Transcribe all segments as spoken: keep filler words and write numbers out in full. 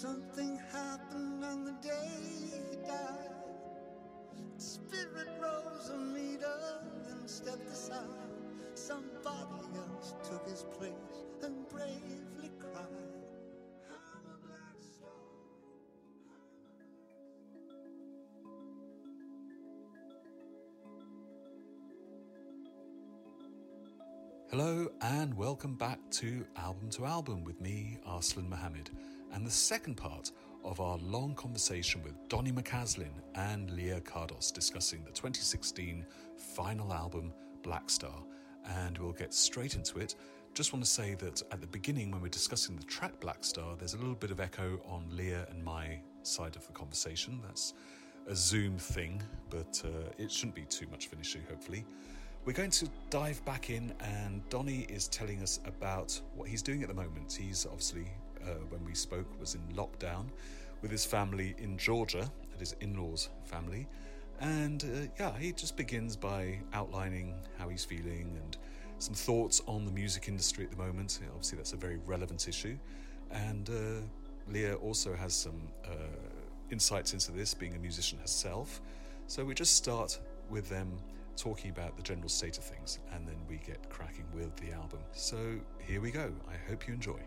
Something happened on the day he died. Spirit rose a meter and stepped aside. Somebody else took his place and bravely cried. I'm a black star. Hello and welcome back to Album to Album with me, Arslan Mohammed, and the second part of our long conversation with Donny McCaslin and Leah Cardos discussing the twenty sixteen final album, Black Star, and we'll get straight into it. Just want to say that at the beginning when we're discussing the track Black Star, there's a little bit of echo on Leah and my side of the conversation. That's a Zoom thing, but uh, it shouldn't be too much of an issue, hopefully. We're going to dive back in, and Donny is telling us about what he's doing at the moment. He's obviously, uh, when we spoke, was in lockdown with his family in Georgia, at his in-laws' family. And uh, yeah, he just begins by outlining how he's feeling and some thoughts on the music industry at the moment. Obviously, that's a very relevant issue. And uh, Leah also has some uh, insights into this, being a musician herself. So we just start with them talking about the general state of things, and then we get cracking with the album. So here we go. I hope you enjoy.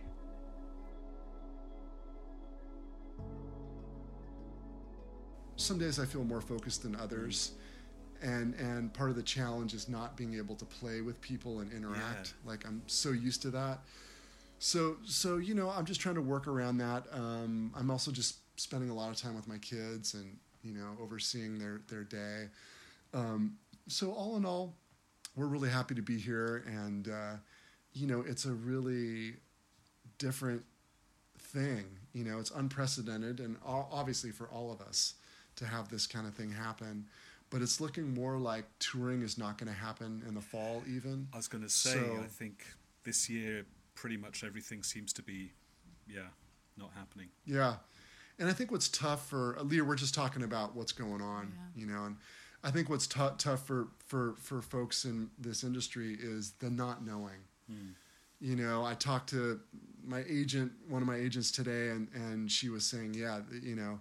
Some days I feel more focused than others, and and part of the challenge is not being able to play with people and interact. Yeah. Like, I'm so used to that. So so you know, I'm just trying to work around that. Um, I'm also just spending a lot of time with my kids and, you know, overseeing their their day. Um, So all in all, we're really happy to be here, and uh, you know, it's a really different thing. You know, it's unprecedented, and obviously for all of us to have this kind of thing happen. But it's looking more like touring is not going to happen in the fall, even. I was going to say, so, I think this year pretty much everything seems to be, yeah, not happening. Yeah, and I think what's tough for Leah, we're just talking about what's going on, yeah. you know, and. I think what's t- tough for, for, for folks in this industry is the not knowing. Hmm. You know, I talked to my agent, one of my agents today, and, and she was saying, yeah, you know,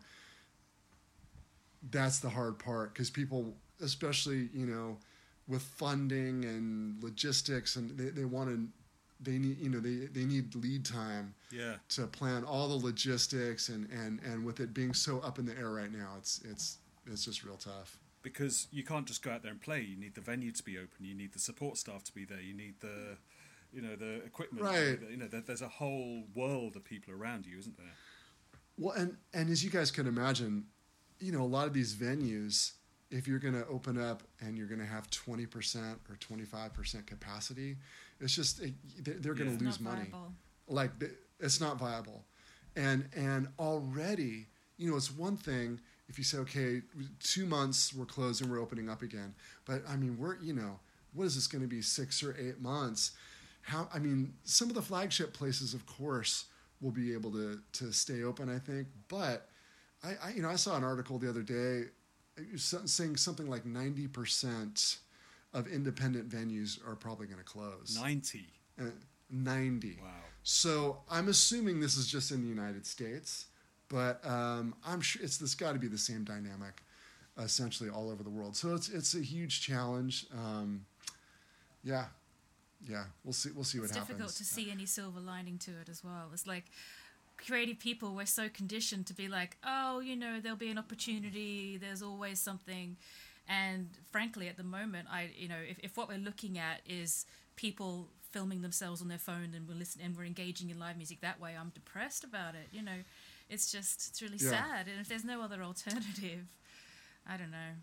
that's the hard part, because people, especially, you know, with funding and logistics, and they, they want to, they need, you know, they, they need lead time yeah. to plan all the logistics, and, and, and with it being so up in the air right now, it's it's it's just real tough. Because you can't just go out there and play. You need the venue to be open. You need the support staff to be there. You need the, you know, the equipment. Right. You know, there's a whole world of people around you, isn't there? Well, and, and as you guys can imagine, you know, a lot of these venues, if you're going to open up and you're going to have twenty percent or twenty-five percent capacity, it's just, it, they're going to yeah. lose money. Viable. Like, it's not viable. And And already, you know, it's one thing if you say, okay, two months we're closed and we're opening up again. But, I mean, we're, you know, what is this going to be, six or eight months? How, I mean, some of the flagship places, of course, will be able to, to stay open, I think. But, I, I, you know, I saw an article the other day saying something like ninety percent of independent venues are probably going to close. ninety? Uh, ninety. Wow. So I'm assuming this is just in the United States. But um, I'm sure it's this got to be the same dynamic, essentially all over the world. So it's it's a huge challenge. Um, yeah, yeah. We'll see. We'll see what it's happens. It's difficult to see any silver lining to it as well. It's like creative people, we're so conditioned to be like, oh, you know, there'll be an opportunity. There's always something. And frankly, at the moment, I, you know, if, if what we're looking at is people filming themselves on their phone and we're listening and we're engaging in live music that way, I'm depressed about it. You know. It's just, it's really yeah. sad. And if there's no other alternative, I don't know.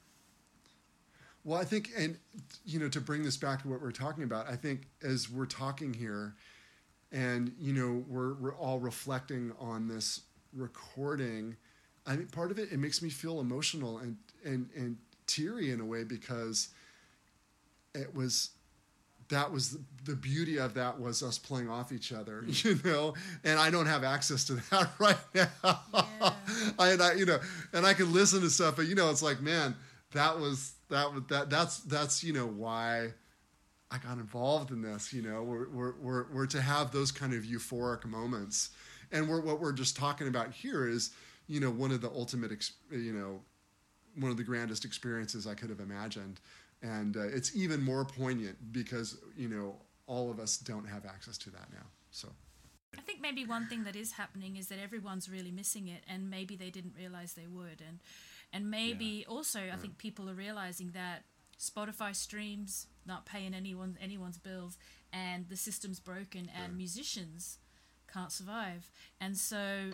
Well, I think, and, you know, to bring this back to what we're talking about, I think as we're talking here and, you know, we're, we're all reflecting on this recording, I think part of it, it makes me feel emotional and, and, and teary in a way, because it was, that was the, the beauty of that was us playing off each other, you know, and I don't have access to that right now. Yeah. I, and I, you know, and I can listen to stuff, but you know, it's like, man, that was, that was, that, that's, that's, you know, why I got involved in this, you know, we're, we're, we're, we're to have those kind of euphoric moments And we're, what we're just talking about here is, you know, one of the ultimate, ex- you know, one of the grandest experiences I could have imagined. And uh, it's even more poignant because, you know, all of us don't have access to that now. So I think maybe one thing that is happening is that everyone's really missing it, and maybe they didn't realize they would. And and maybe yeah. also I yeah. think people are realizing that Spotify streams not paying anyone anyone's bills, and the system's broken, and yeah. musicians can't survive. And so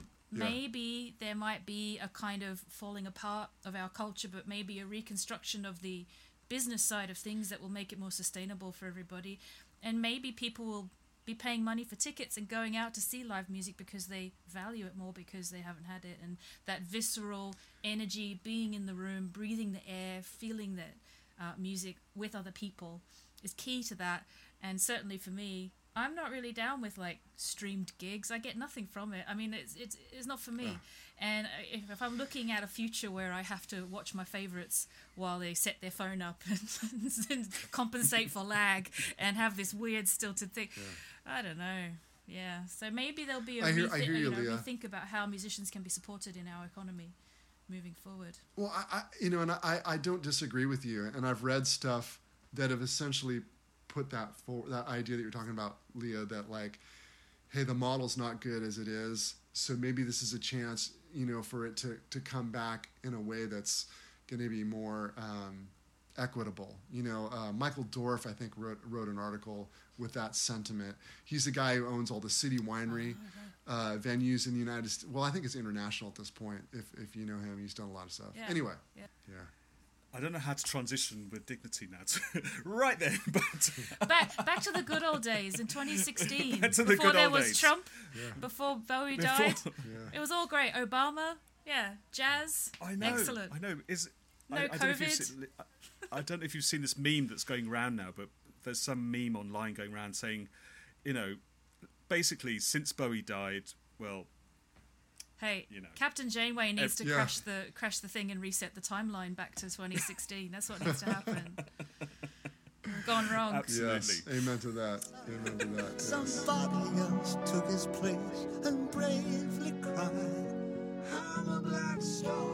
maybe yeah. there might be a kind of falling apart of our culture, but maybe a reconstruction of the business side of things that will make it more sustainable for everybody. And maybe people will be paying money for tickets and going out to see live music because they value it more, because they haven't had it. And that visceral energy, being in the room, breathing the air, feeling that uh, music with other people is key to that. And certainly for me, I'm not really down with like streamed gigs. I get nothing from it. I mean, it's it's, it's not for me. Yeah. And if, if I'm looking at a future where I have to watch my favorites while they set their phone up and, and compensate for lag and have this weird stilted thing, yeah. I don't know. Yeah. So maybe there'll be a I hear, rethi- I hear you, you know, Leah. rethink about how musicians can be supported in our economy moving forward. Well, I, I you know, and I, I don't disagree with you. And I've read stuff that have essentially put that for that idea that you're talking about, Leah, that like, hey, the model's not good as it is, so maybe this is a chance, you know, for it to, to come back in a way that's going to be more um, equitable. You know, uh, Michael Dorf, I think, wrote wrote an article with that sentiment. He's the guy who owns all the city winery oh, okay. uh, venues in the United States. Well, I think it's international at this point. If if you know him, he's done a lot of stuff. Yeah. Anyway, yeah. yeah. I don't know how to transition with dignity now. To, right then, but back back to the good old days in twenty sixteen. Back to the before good there old was days. Trump, Yeah. before Bowie Before- died. Yeah. It was all great. Obama, yeah, jazz, I know, excellent. I know. Is No I, I don't know if you've COVID. seen, I, I don't know if you've seen this meme that's going around now, but there's some meme online going around saying, you know, basically since Bowie died, well, Hey, you know. Captain Janeway needs to Yeah. crash the crash the thing and reset the timeline back to twenty sixteen. That's what needs to happen. We've gone wrong. Absolutely. Yes, amen to that. Amen to that. Yes. Somebody else took his place and bravely cried, I'm a black star,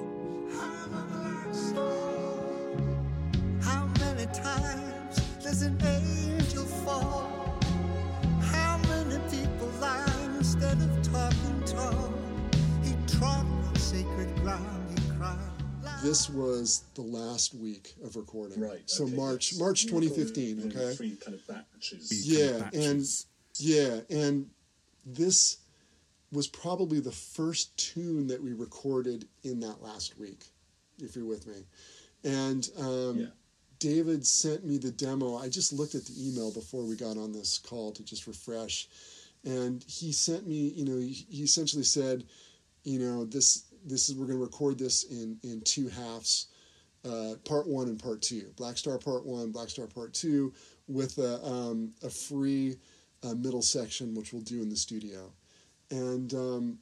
I'm a black star. How many times does an angel fall? How many people lie instead of talking tall? He trod on sacred ground, he cried. This was the last week of recording. Right. So okay, March, yes. March You twenty recorded fifteen. in Okay. Three kind of batches. Three Yeah, kind of and batches. yeah, and this was probably the first tune that we recorded in that last week, if you're with me. And um, Yeah. David sent me the demo. I just looked at the email before we got on this call to just refresh. And he sent me, you know, he, he essentially said, you know, this this is we're going to record this in, in two halves, uh, part one and part two. Black Star Part One, Black Star Part Two, with a um, a free uh, middle section, which we'll do in the studio, and um,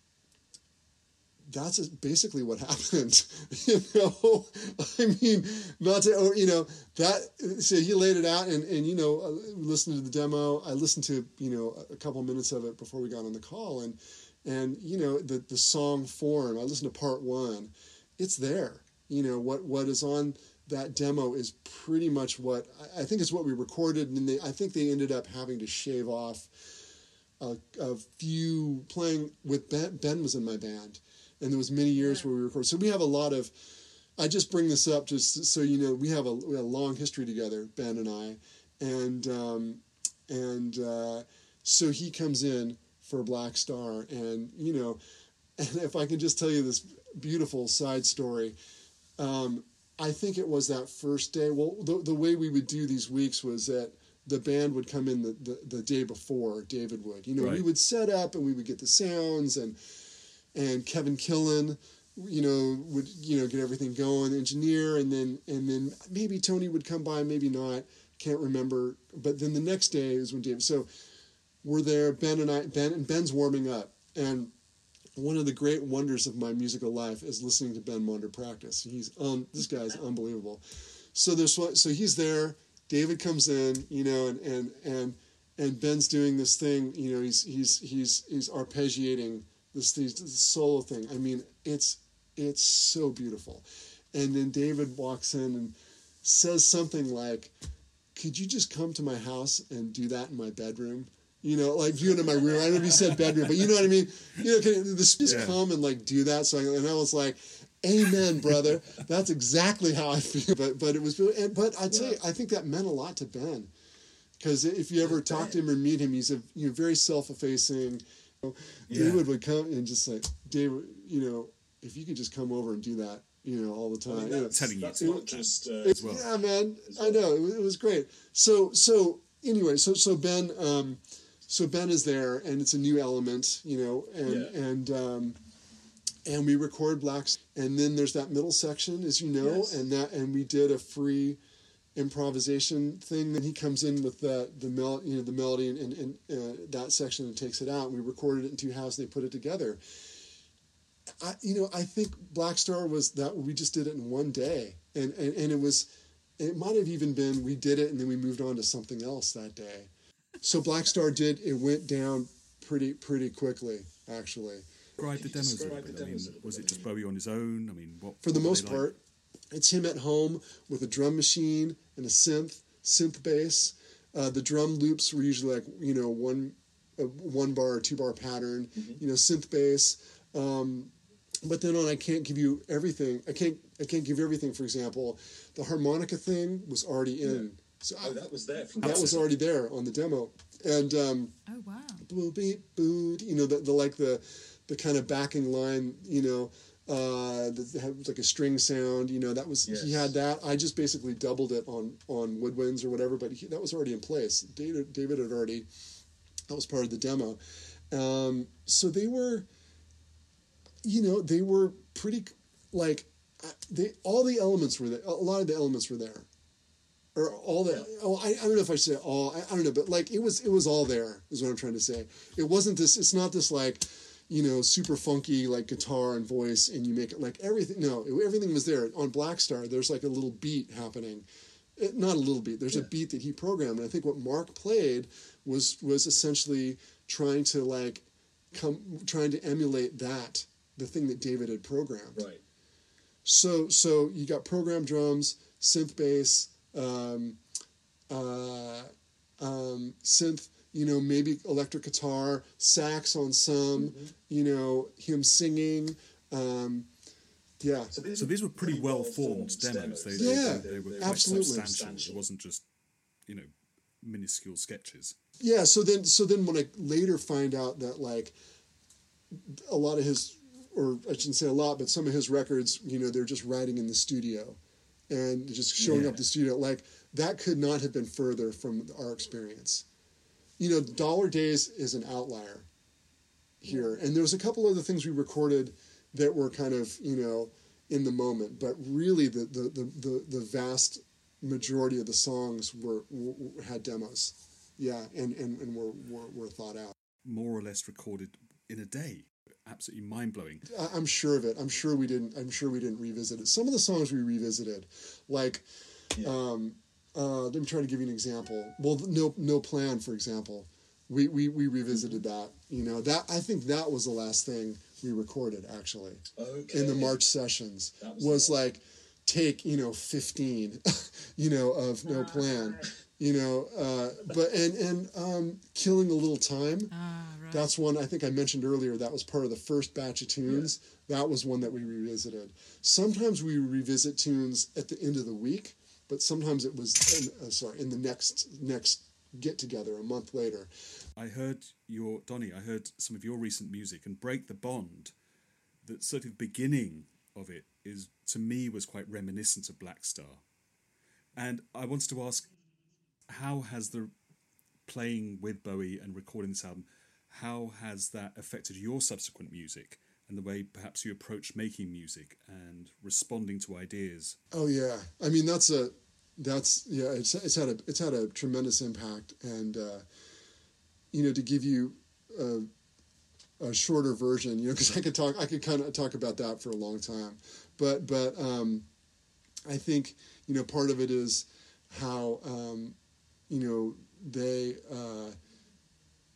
that's basically what happened. You know, I mean, not to, or, you know, that, so he laid it out and, and, you know, uh, listened to the demo. I listened to, you know, a couple minutes of it before we got on the call, and, and, you know, the, the song form, I listened to part one, it's there. You know, what, what is on that demo is pretty much what, I think it's what we recorded, and they, I think they ended up having to shave off a, a few, playing with Ben, Ben was in my band. And there was many years where we recorded. So we have a lot of, I just bring this up just so you know, we have a, we have a long history together, Ben and I. And um, and uh, so he comes in for Black Star. And, you know, and if I can just tell you this beautiful side story, um, I think it was that first day. Well, the, the way we would do these weeks was that the band would come in the, the, the day before, David would. You know, Right. we would set up and we would get the sounds, and and Kevin Killen, you know, would, you know, get everything going, engineer, and then and then maybe Tony would come by, maybe not, can't remember. But then the next day is when David. So we're there, Ben and I, Ben and Ben's warming up, and one of the great wonders of my musical life is listening to Ben Monder practice. He's um, this guy's unbelievable. So there's one, so he's there. David comes in, you know, and and and and Ben's doing this thing. You know, he's he's he's he's arpeggiating this, this, this solo thing. I mean, it's it's so beautiful. And then David walks in and says something like, "Could you just come to my house and do that in my bedroom?" You know, like do it in my room. I don't know if he said bedroom, but you know what I mean. You know, can this just yeah. come and like do that? So I, and I was like, "Amen, brother." That's exactly how I feel. But but it was. And, but I'd say I think that meant a lot to Ben, because if you ever talk to him or meet him, he's a you know very self-effacing. You know, yeah. David would come and just like, David, you know, if you could just come over and do that, you know, all the time. I mean, that's, you know, that's it, not just uh, it, as well. Yeah, man, well. I know it was, it was great. So so anyway, so so Ben. Um, So Ben is there, and it's a new element, you know, and yeah. and um, and we record Blacks, and then there's that middle section, as you know, yes. and that and we did a free improvisation thing. Then he comes in with the the mel, you know, the melody and, and, and uh, that section and takes it out. And we recorded it in two halves. And they put it together. I, you know, I think Black Star was that we just did it in one day, and and, and it was, it might have even been we did it and then we moved on to something else that day. So Black Star did, it went down pretty pretty quickly, actually. Describe the demos a little bit. I mean, was it just Bowie on his own? I mean, what? For the what most part, like? It's him at home with a drum machine and a synth, synth bass. Uh, the drum loops were usually like, you know, one uh, one bar or two bar pattern, mm-hmm. you know, synth bass. Um, but then on I Can't Give You Everything, I can't I can't give you everything, for example, the harmonica thing was already in. Yeah. So oh, that was there. From that was already there on the demo, and um, oh wow, boo beep boo, you know the, the like the the kind of backing line, you know, uh, that had like a string sound, you know, that was yes. he had that. I just basically doubled it on on woodwinds or whatever, but he, that was already in place. David David had already, that was part of the demo, um, so they were, you know, they were pretty like they all the elements were there. A lot of the elements were there. Or all that. Oh, I, I don't know if I should say all. I, I don't know, but like it was, it was all there. Is what I'm trying to say. It wasn't this. It's not this like, you know, super funky like guitar and voice, and you make it like everything. No, it, everything was there on Black Star. There's like a little beat happening. It, not a little beat. There's yeah. a beat that he programmed, and I think what Mark played was was essentially trying to like come, trying to emulate that, the thing that David had programmed. Right. So so you got programmed drums, synth bass. Um, uh, um, synth, you know, maybe electric guitar, sax on some, mm-hmm. you know, him singing. Um, yeah. So these, so these were pretty, pretty well formed demos. They, yeah, they, they, they were quite absolutely substantial. It wasn't just, you know, minuscule sketches. Yeah. So then, so then when I later find out that like a lot of his, or I shouldn't say a lot, but some of his records, you know, they're just writing in the studio. And just showing yeah. up the studio, like that could not have been further from our experience. You know, Dollar Days is an outlier here, and there was a couple other things we recorded that were kind of, you know, in the moment, but really the the the the, the vast majority of the songs were, were had demos, yeah, and and and were, were were thought out, more or less recorded in a day. Absolutely mind-blowing. I'm sure of it. I'm sure we didn't. I'm sure we didn't revisit it. Some of the songs we revisited, like, yeah. um, uh, let me try to give you an example. Well, no, no plan, for example. We we we revisited that. You know that I think that was the last thing we recorded actually okay. in the March sessions. Was, was like take you know fifteen, you know of No Plan. You know, uh, but and and um, Killing a Little Time. Ah, right. That's one I think I mentioned earlier. That was part of the first batch of tunes. Yeah. That was one that we revisited. Sometimes we revisit tunes at the end of the week, but sometimes it was in, uh, sorry in the next next get together a month later. I heard your Donny. I heard some of your recent music, and Break the Bond. That sort of beginning of it is to me was quite reminiscent of Black Star, and I wanted to ask. How has the playing with Bowie and recording this album, how has that affected your subsequent music and the way perhaps you approach making music and responding to ideas? Oh yeah, I mean that's a that's yeah it's it's had a it's had a tremendous impact, and uh, you know to give you a, a shorter version, you know because I could talk I could kind of talk about that for a long time, but but um, I think you know part of it is how. Um, You know, they uh,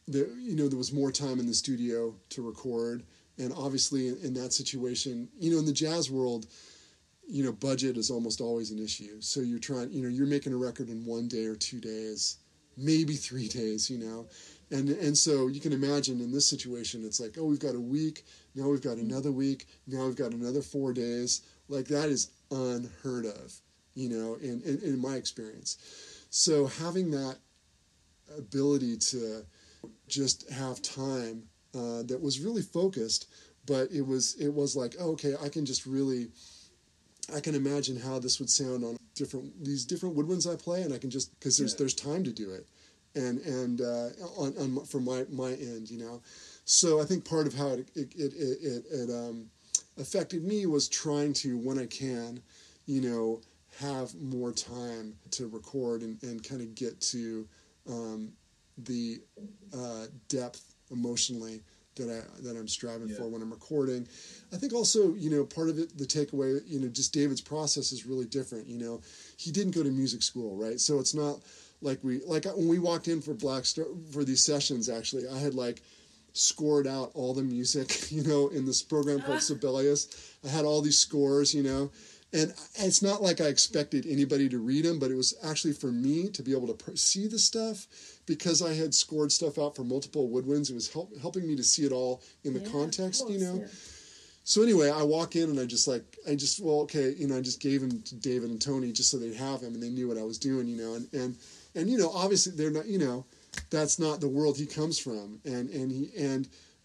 there, you know, there was more time in the studio to record. And obviously in, in that situation, you know, in the jazz world, you know, budget is almost always an issue. So you're trying, you know, you're making a record in one day or two days, maybe three days, you know. And and so you can imagine in this situation, it's like, oh, we've got a week, now we've got another week, now we've got another four days. Like, that is unheard of, you know, in, in, in my experience. So having that ability to just have time uh, that was really focused, but it was it was like, oh, okay, I can just really, I can imagine how this would sound on different these different woodwinds I play, and I can just, because there's yeah. there's time to do it, and and uh, on, on from my my end, you know. So I think part of how it it it it, it, it um, affected me was trying to, when I can, you know, have more time to record and, and kind of get to um, the uh, depth emotionally that I that I'm striving yeah. for when I'm recording. I think also, you know, part of it, the takeaway, you know, just David's process is really different. You know, he didn't go to music school, right? So it's not like we like when we walked in for Black Star for these sessions. Actually, I had like scored out all the music, you know, in this program called Sibelius. I had all these scores, you know. And it's not like I expected anybody to read them, but it was actually for me to be able to see the stuff, because I had scored stuff out for multiple woodwinds. It was help, helping me to see it all in the yeah, context, course, you know. Yeah. So anyway, I walk in and I just like, I just, well, okay, you know, I just gave him to David and Tony just so they'd have him and they knew what I was doing, you know. And, and, and you know, obviously they're not, you know, that's not the world he comes from. And, and he, and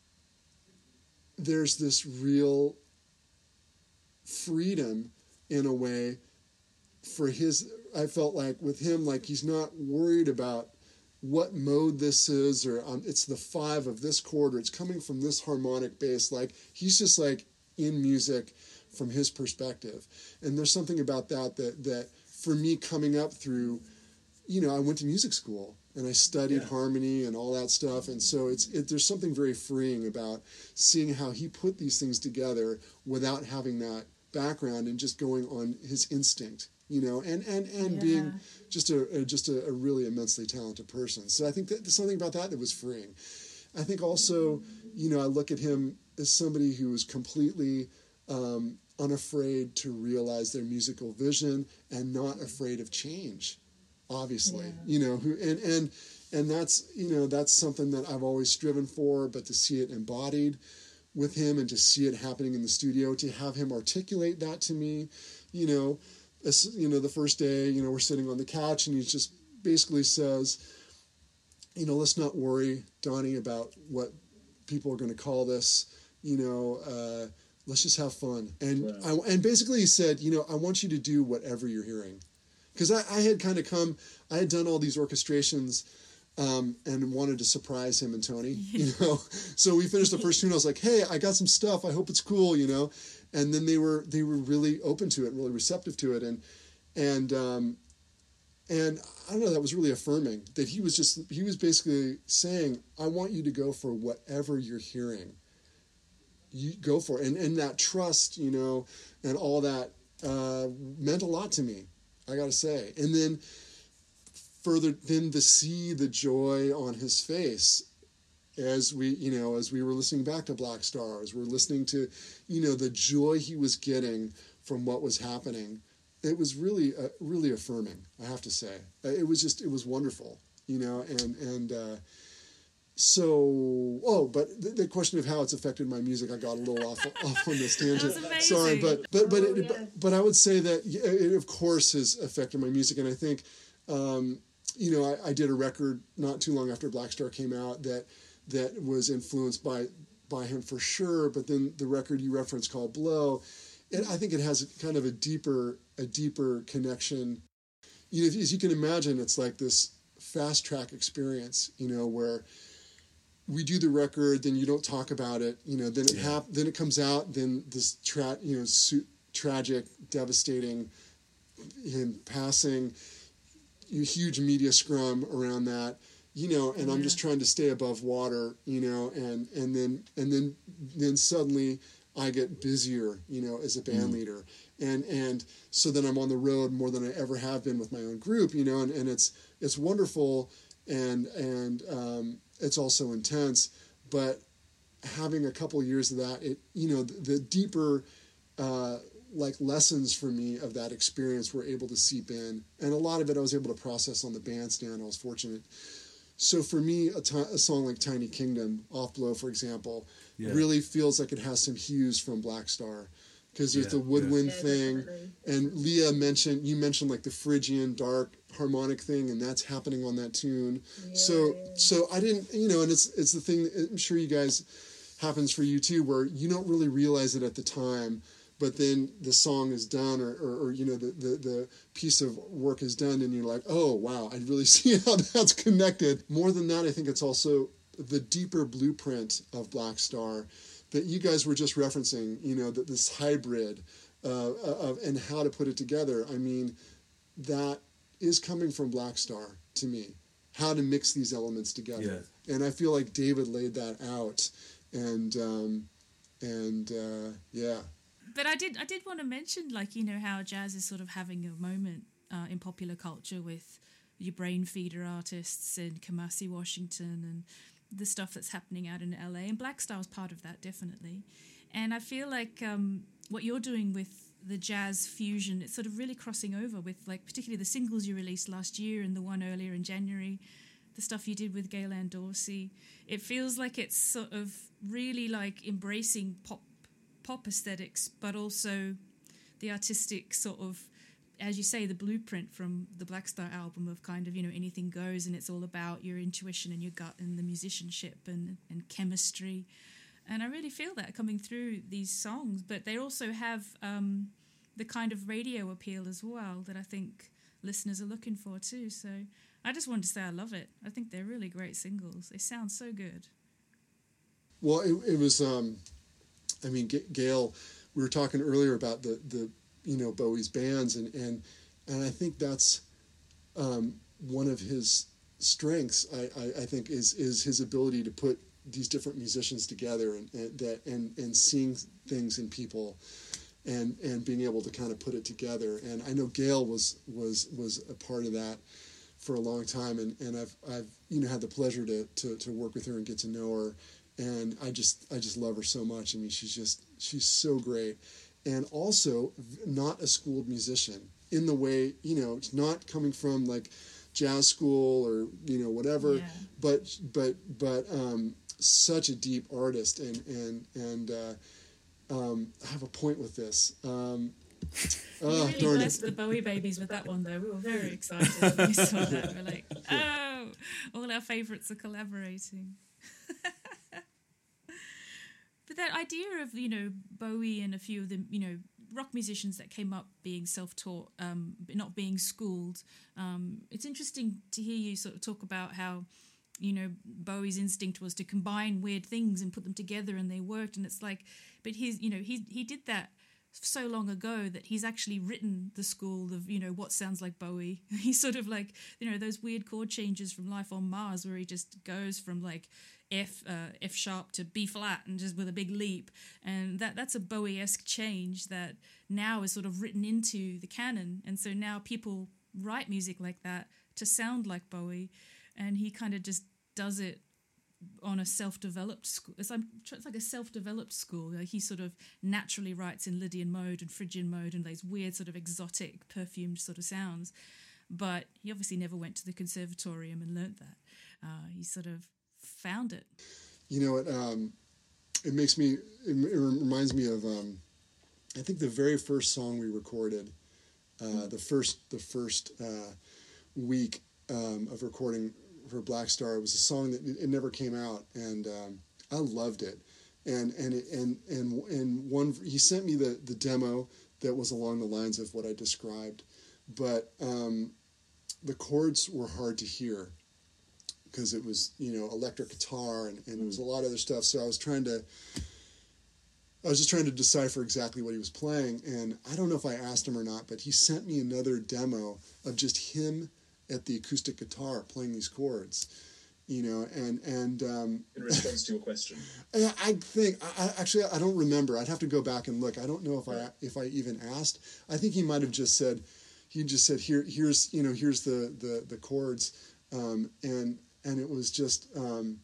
there's this real freedom in a way for his, I felt like with him, like he's not worried about what mode this is, or um, it's the five of this chord, or it's coming from this harmonic bass. Like, he's just like in music from his perspective. And there's something about that, that, that for me coming up through, you know, I went to music school and I studied yeah. harmony and all that stuff. And so it's, it, there's something very freeing about seeing how he put these things together without having that background and just going on his instinct, you know, and and and yeah. being just a, a just a, a really immensely talented person. So I think that there's something about that that was freeing. I think also, you know, I look at him as somebody who is completely um, unafraid to realize their musical vision and not afraid of change. Obviously, yeah. you know, who and and and that's, you know, that's something that I've always striven for, but to see it embodied with him and to see it happening in the studio, to have him articulate that to me, you know, as, you know, the first day, you know, we're sitting on the couch and he just basically says, you know, let's not worry, Donnie, about what people are going to call this, you know, uh, let's just have fun. And right. I, and basically he said, you know, I want you to do whatever you're hearing. Because I, I had kind of come, I had done all these orchestrations Um, and wanted to surprise him and Tony, you know. So we finished the first tune. I was like, "Hey, I got some stuff. I hope it's cool," you know. And then they were they were really open to it, really receptive to it, and and um, and I don't know. That was really affirming. That he was just he was basically saying, "I want you to go for whatever you're hearing. You go for it," and and that trust, you know, and all that uh, meant a lot to me. I got to say, and then. Further than to see the joy on his face as we, you know, as we were listening back to Black Star, as we were listening to, you know, the joy he was getting from what was happening. It was really, uh, really affirming, I have to say. It was just, it was wonderful, you know, and, and, uh, so, oh, but the, the question of how it's affected my music, I got a little off off on this tangent. Sorry, but, but, but, oh, it, yeah. but, but I would say that it, of course, has affected my music, and I think, um, you know, I, I did a record not too long after Black Star came out that that was influenced by by him for sure. But then the record you referenced called Blow, it, I think it has kind of a deeper a deeper connection. You know, as you can imagine, it's like this fast track experience. You know, where we do the record, then you don't talk about it. You know, then it yeah. hap- then it comes out, then this tra- you know su- tragic, devastating, him passing. Huge media scrum around that, you know, and yeah. I'm just trying to stay above water, you know, and, and then, and then, then suddenly I get busier, you know, as a band mm. leader. And, and so then I'm on the road more than I ever have been with my own group, you know, and, and it's, it's wonderful. And, and, um, it's also intense, but having a couple years of that, it, you know, the, the deeper, uh, like lessons for me of that experience were able to seep in. And a lot of it I was able to process on the bandstand. I was fortunate. So for me, a, t- a song like Tiny Kingdom, Off Blow, for example, yeah. really feels like it has some hues from Black Star. Because there's yeah, the woodwind yeah. thing. Yeah, and Leah mentioned, you mentioned like the Phrygian dark harmonic thing, and that's happening on that tune. Yeah. So so I didn't, you know, and it's it's the thing, I'm sure you guys, happens for you too, where you don't really realize it at the time, but then the song is done, or, or, or you know, the, the, the piece of work is done, and you're like, oh, wow, I really see how that's connected. More than that, I think it's also the deeper blueprint of Black Star that you guys were just referencing, you know, that this hybrid uh, of and how to put it together. I mean, that is coming from Black Star to me, how to mix these elements together. Yeah. And I feel like David laid that out, and um, and uh, yeah. But I did I did want to mention, like, you know, how jazz is sort of having a moment uh, in popular culture with your brain feeder artists in Kamasi, Washington, and the stuff that's happening out in L A, and Black Star is part of that, definitely. And I feel like um, what you're doing with the jazz fusion, it's sort of really crossing over with, like, particularly the singles you released last year and the one earlier in January, the stuff you did with Gaylan Dorsey. It feels like it's sort of really like embracing pop pop aesthetics, but also the artistic sort of, as you say, the blueprint from the Black Star album of kind of, you know, anything goes, and it's all about your intuition and your gut and the musicianship and, and chemistry. And I really feel that coming through these songs, but they also have um, the kind of radio appeal as well that I think listeners are looking for too. So I just wanted to say I love it. I think they're really great singles. They sound so good. Well, it, it was, um, I mean, G- Gail, we were talking earlier about the, the you know, Bowie's bands, and, and, and I think that's um, one of his strengths, I, I, I think, is is his ability to put these different musicians together, and, and that and, and seeing things in people, and and being able to kind of put it together. And I know Gail was was was a part of that for a long time, and, and I've I've you know had the pleasure to, to, to work with her and get to know her, and I just I just love her so much. I mean, she's just she's so great, and also not a schooled musician in the way, you know, it's not coming from like jazz school or you know whatever, yeah. but but but um, such a deep artist, and and and uh, um, I have a point with this. Um, You oh, really blessed it. the Bowie babies with that one, though. We were very excited when we saw that. We're like, oh, all our favourites are collaborating. But that idea of, you know, Bowie and a few of the, you know, rock musicians that came up being self-taught, um, but not being schooled, um, it's interesting to hear you sort of talk about how, you know, Bowie's instinct was to combine weird things and put them together, and they worked. And it's like, but he's, you know, he he did that so long ago that he's actually written the school of, you know, what sounds like Bowie. He's sort of like, you know, those weird chord changes from Life on Mars where he just goes from like F uh, F sharp to B flat and just with a big leap. And that that's a Bowie-esque change that now is sort of written into the canon. And so now people write music like that to sound like Bowie, and he kind of just does it on a self-developed school. It's, it's like a self-developed school. Like he sort of naturally writes in Lydian mode and Phrygian mode and those weird sort of exotic perfumed sort of sounds. But he obviously never went to the conservatorium and learnt that. Uh, he sort of found it. You know, it, um, it makes me, it, it reminds me of, um, I think the very first song we recorded, uh, mm. the first, the first uh, week um, of recording for Black Star. It was a song that it never came out, and um, I loved it. And and it, and and and one he sent me the the demo that was along the lines of what I described, but um, the chords were hard to hear because it was, you know, electric guitar and, and there was a lot of other stuff. So I was trying to. I was just trying to decipher exactly what he was playing, and I don't know if I asked him or not, but he sent me another demo of just him at the acoustic guitar playing these chords, you know, and and um, in response to your question, I, I think I, actually I don't remember. I'd have to go back and look. I don't know if I if I even asked. I think he might have just said, he just said here here's you know here's the the the chords, um, and and it was just um,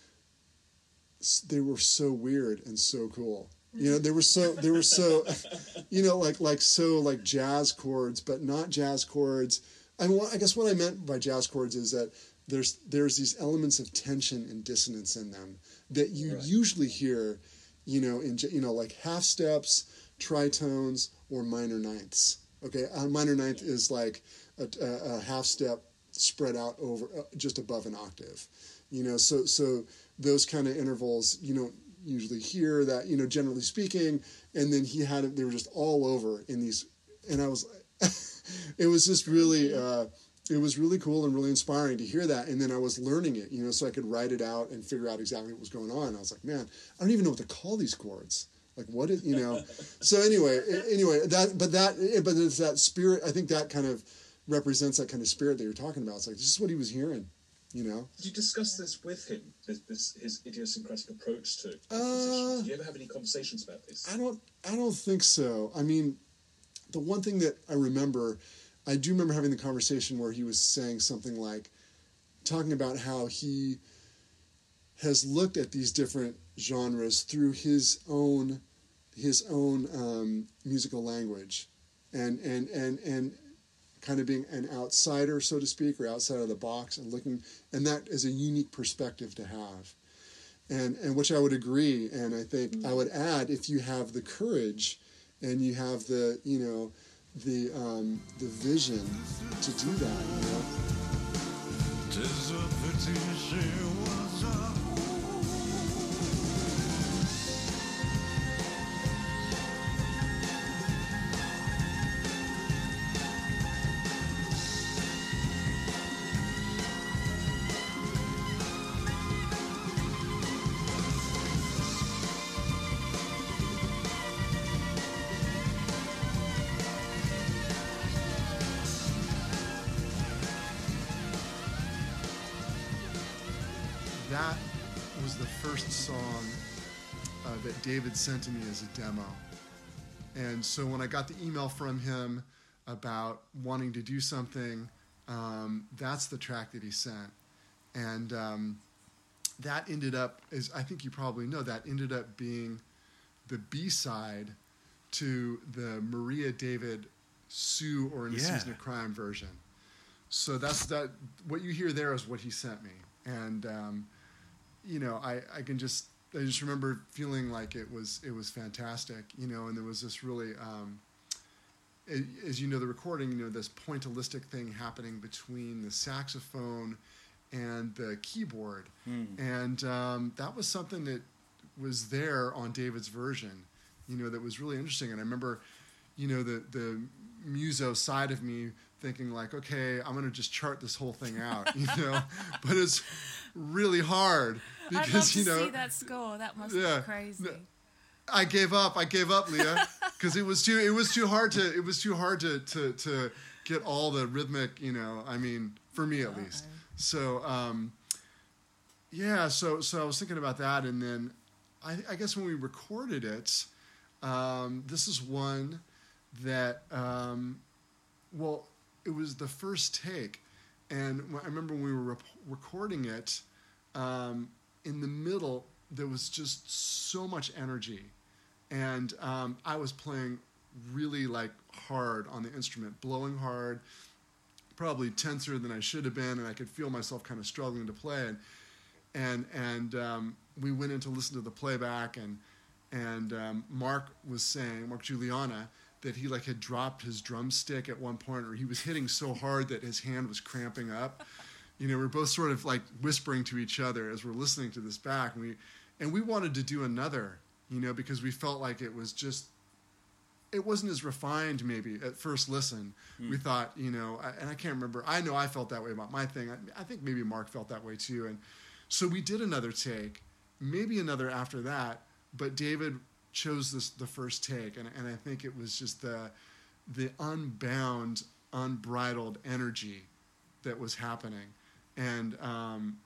they were so weird and so cool. You know, they were so they were so, you know, like like so like jazz chords, but not jazz chords. I mean, I guess what I meant by jazz chords is that there's there's these elements of tension and dissonance in them that you right. usually hear, you know, in you know like half steps, tritones, or minor ninths. Okay, a minor ninth is like a, a, a half step spread out over uh, just above an octave. You know, so so those kind of intervals, you know. Usually hear that, you know, generally speaking, and then he had it, they were just all over in these, and I was, it was just really, uh, it was really cool and really inspiring to hear that, and then I was learning it, you know, so I could write it out and figure out exactly what was going on. I was like, man, I don't even know what to call these chords. Like, what is, you know, so anyway, anyway, that, but that, but it's that spirit, I think that kind of represents that kind of spirit that you're talking about. It's like, this is what he was hearing. You know, did you discuss this with him? This, this his idiosyncratic approach to uh, Did you ever have any conversations about this? I don't. I don't think so. I mean, the one thing that I remember, I do remember having the conversation where he was saying something like, talking about how he has looked at these different genres through his own, his own um, musical language, and and and and. kind of being an outsider, so to speak, or outside of the box, and looking, and that is a unique perspective to have, and and which I would agree, and I think mm-hmm. I would add, if you have the courage, and you have the, you know, the um, the vision to do that, you know. Tis a pity she was a That was the first song uh, that David sent to me as a demo. And so when I got the email from him about wanting to do something, um, that's the track that he sent. And um, that ended up, as I think you probably know, that ended up being the B-side to the Maria David Sue or In a yeah. Season of Crime version. So that's that. What you hear there is what he sent me. And um, you know, I, I can just I just remember feeling like it was it was fantastic, you know, and there was this really, um, it, as you know, the recording, you know, this pointillistic thing happening between the saxophone and the keyboard, mm. and um, that was something that was there on David's version, you know, that was really interesting. And I remember, you know, the the muso side of me thinking like, okay, I'm going to just chart this whole thing out, you know, but it's really hard because, I'd love to you know, see that score. That must yeah, be crazy. I gave up. I gave up, Leah, because it was too, it was too hard to, it was too hard to, to, to get all the rhythmic, you know, I mean, for me at Uh-oh. least. So, um, yeah, so, so I was thinking about that. And then I, I guess when we recorded it, um, this is one that, um, well, it was the first take, and I remember when we were rep- recording it, um, in the middle, there was just so much energy, and um, I was playing really like hard on the instrument, blowing hard, probably tenser than I should have been, and I could feel myself kind of struggling to play, and and and um, we went in to listen to the playback, and and um, Mark was saying, Mark Juliana, that he like had dropped his drumstick at one point, or he was hitting so hard that his hand was cramping up. You know, we're both sort of like whispering to each other as we're listening to this back, and we and we wanted to do another, you know, because we felt like it was just, it wasn't as refined maybe at first listen. Mm. We thought, you know, I, and I can't remember. I know I felt that way about my thing. I, I think maybe Mark felt that way too, and so we did another take, maybe another after that, but David chose this the first take, and and I think it was just the the unbound, unbridled energy that was happening, and um,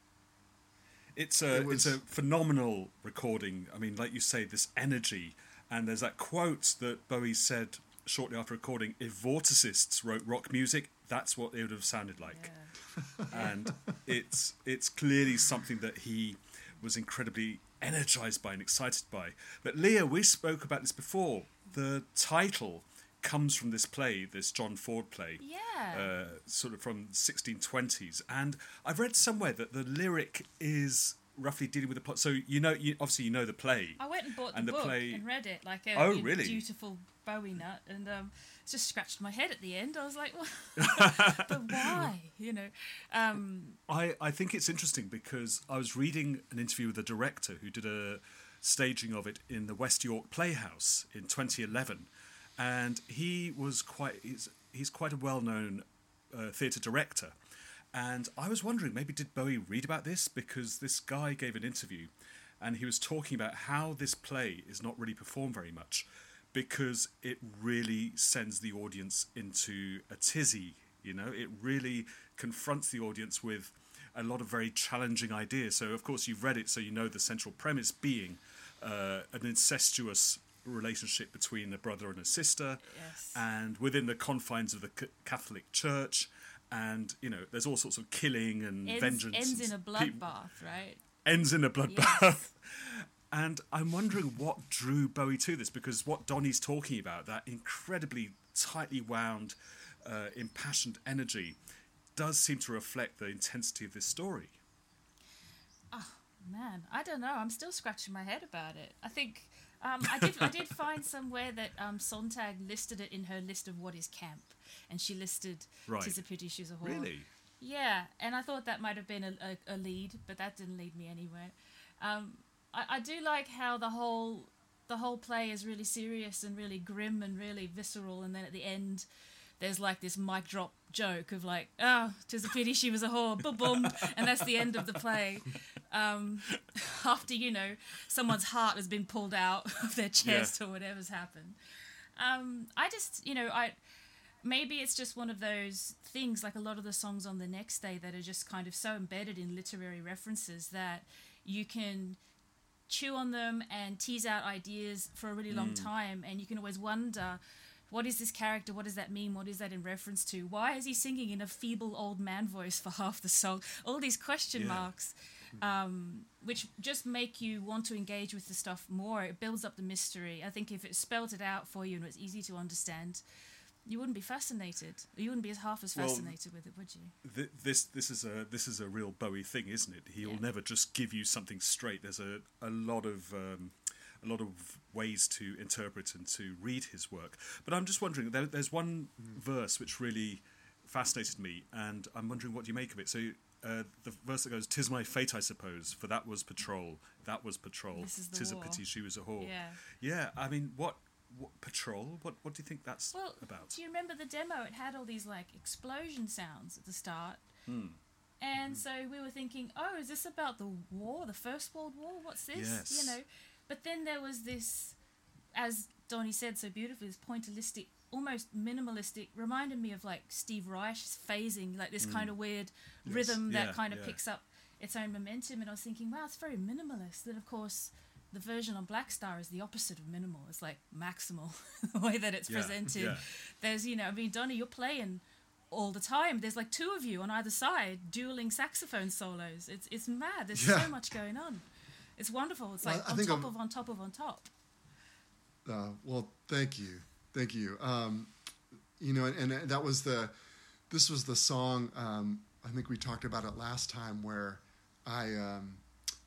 it's a it was, it's a phenomenal recording. I mean, like you say, this energy, and there's that quote that Bowie said shortly after recording, if Vorticists wrote rock music, that's what it would have sounded like. Yeah. And it's it's clearly something that he was incredibly energized by and excited by. But Leah, we spoke about this before. The title comes from this play, this John Ford play, Yeah. uh, sort of from sixteen twenties. And I've read somewhere that the lyric is roughly dealing with the plot. So you know, you, obviously you know the play. I went and bought the and the book play- and read it like a Oh, you know, really? dutiful Bowie nut, and um, just scratched my head at the end. I was like, well, but why? You know, um, I, I think it's interesting because I was reading an interview with the director who did a staging of it in the West York Playhouse in twenty eleven, and he was quite he's, he's quite a well-known uh, theatre director, and I was wondering, maybe did Bowie read about this, because this guy gave an interview and he was talking about how this play is not really performed very much because it really sends the audience into a tizzy. You know, it really confronts the audience with a lot of very challenging ideas. So, of course, you've read it, so you know the central premise being uh, an incestuous relationship between a brother and a sister, Yes. and within the confines of the C- Catholic Church. And, you know, there's all sorts of killing and ends, vengeance. ends in and a peop- bloodbath, right? Ends in a bloodbath. Yes. And I'm wondering what drew Bowie to this, because what Donny's talking about, that incredibly tightly wound, uh, impassioned energy, does seem to reflect the intensity of this story. Man, I don't know. I'm still scratching my head about it. I think um, I did. I did find somewhere that um, Sontag listed it in her list of what is camp, and she listed Right. "'Tis a Pity She's a Whore." Really? Yeah, and I thought that might have been a, a, a lead, but that didn't lead me anywhere. Um, I, I do like how the whole the whole play is really serious and really grim and really visceral, and then at the end, there's like this mic drop joke of like, "Oh, 'tis a pity she was a whore," boom, boom, and that's the end of the play. Um, after, you know, someone's heart has been pulled out of their chest or whatever's happened. Um, I just, you know, I maybe it's just one of those things, like a lot of the songs on the next day, that are just kind of so embedded in literary references that you can chew on them and tease out ideas for a really long time, and you can always wonder, what is this character? What does that mean? What is that in reference to? Why is he singing in a feeble old man voice for half the song? All these question Yeah. marks, um, which just make you want to engage with the stuff more. It builds up the mystery. I think if it spelled it out for you and it was easy to understand, you wouldn't be fascinated. You wouldn't be as half as Well, fascinated with it, would you? Th- this this is a this is a real Bowie thing, isn't it? He'll Yeah. never just give you something straight. There's a, a lot of um, a lot of ways to interpret and to read his work. But I'm just wondering, there, there's one verse which really fascinated me, and I'm wondering what you make of it. So uh, the verse that goes, "'Tis my fate, I suppose, for that was patrol, that was patrol. This is the 'Tis war." a pity she was a whore." Yeah. Yeah, I mean, what, what patrol? What what do you think that's Well, about? do you remember the demo? It had all these like explosion sounds at the start. Hmm. And so we were thinking, oh, is this about the war, the First World War? What's this? Yes. You know. But then there was this, as Donny said so beautifully, this pointillistic, almost minimalistic, reminded me of like Steve Reich's phasing, like this kind of weird Yes. rhythm that Yeah, kind of yeah. picks up its own momentum. And I was thinking, wow, it's very minimalist. Then of course, the version on Black Star is the opposite of minimal. It's like maximal, the way that it's Yeah, presented. yeah. There's, you know, I mean, Donny, you're playing all the time. There's like two of you on either side dueling saxophone solos. It's it's mad. There's Yeah. so much going on. It's wonderful. It's Well, like I on think top I'm- of on top of on top. Uh, well, thank you, thank you. Um, you know, and, and that was the, this was the song. Um, I think we talked about it last time, where I, um,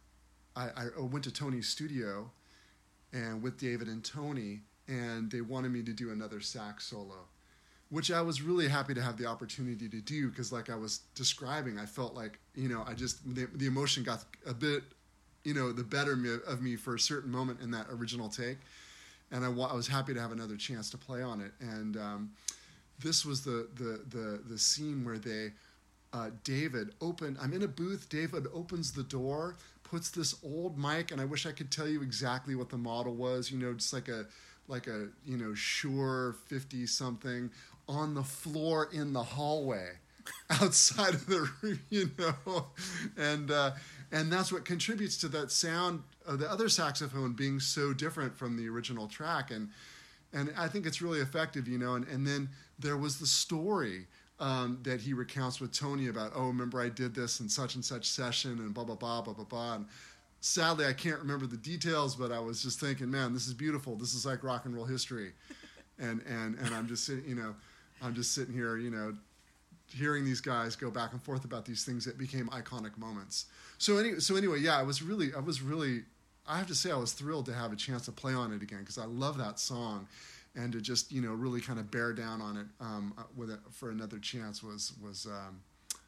I I went to Tony's studio, and with David and Tony, and they wanted me to do another sax solo, which I was really happy to have the opportunity to do, because, like I was describing, I felt like, you know, I just the, the emotion got a bit, you know, the better me, of me for a certain moment in that original take. And I, wa- I was happy to have another chance to play on it. And um, this was the, the the the scene where they, uh, David opened. I'm in a booth. David opens the door, puts this old mic, and I wish I could tell you exactly what the model was. You know, just like a like a you know Shure fifty something on the floor in the hallway, outside of the room. You know, and uh, and that's what contributes to that sound of the other saxophone being so different from the original track. And and I think it's really effective, you know. And, and then there was the story um, that he recounts with Tony about, oh, remember I did this in such and such session and blah, blah, blah, blah, blah, blah. And sadly, I can't remember the details, but I was just thinking, man, this is beautiful. This is like rock and roll history. And, and, and I'm just sitting, you know, I'm just sitting here, you know, hearing these guys go back and forth about these things that became iconic moments. So anyway, so anyway, yeah, I was really, I was really, I have to say I was thrilled to have a chance to play on it again, because I love that song. And to just, you know, really kind of bear down on it um, with it for another chance was, was um,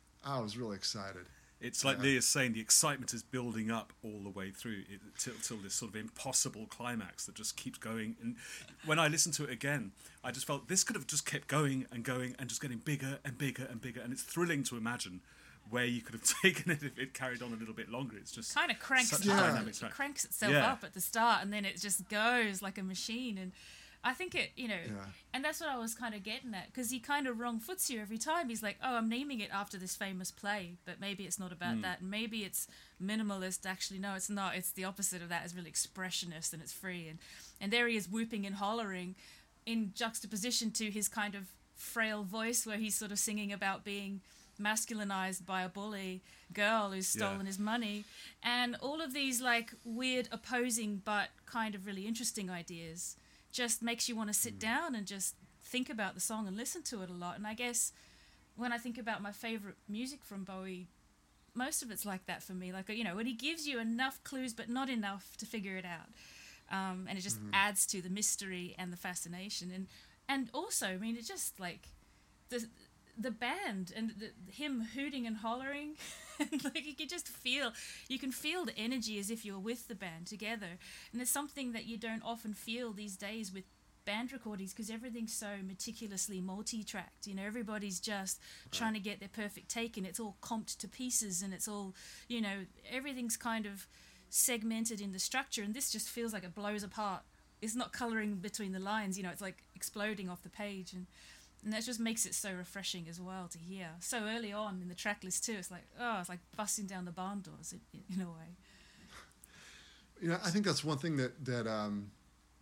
I was really excited. It's like Yeah. Leah's saying, the excitement is building up all the way through it, till, till this sort of impossible climax that just keeps going. And when I listened to it again, I just felt this could have just kept going and going and just getting bigger and bigger and bigger. And it's thrilling to imagine where you could have taken it if it carried on a little bit longer. It's just Kind of cranks such up. a dynamic It track. cranks itself Yeah. up at the start, and then it just goes like a machine. And I think it, you know, Yeah. and that's what I was kind of getting at, because he kind of wrong foots you every time. He's like, oh, I'm naming it after this famous play, but maybe it's not about that. And maybe it's minimalist. Actually, no, it's not. It's the opposite of that. It's really expressionist and it's free. And, and there he is whooping and hollering in juxtaposition to his kind of frail voice, where he's sort of singing about being masculinized by a bully girl who's stolen Yeah. his money, and all of these like weird opposing but kind of really interesting ideas just makes you want to sit down and just think about the song and listen to it a lot. And I guess when I think about my favorite music from Bowie, most of it's like that for me. Like, you know, when he gives you enough clues but not enough to figure it out, um, and it just adds to the mystery and the fascination. And and also, I mean, it just like the the band and the, him hooting and hollering, and like you can just feel, you can feel the energy as if you're with the band together. And it's something that you don't often feel these days with band recordings, because everything's so meticulously multi-tracked. You know, everybody's just trying to get their perfect take, and it's all comped to pieces, and it's all, you know, everything's kind of segmented in the structure, and this just feels like it blows apart. It's not coloring between the lines, you know, it's like exploding off the page. And And that just makes it so refreshing as well to hear. So early on in the track list too, it's like, oh, it's like busting down the barn doors in, in a way. You know, I think that's one thing that, that um,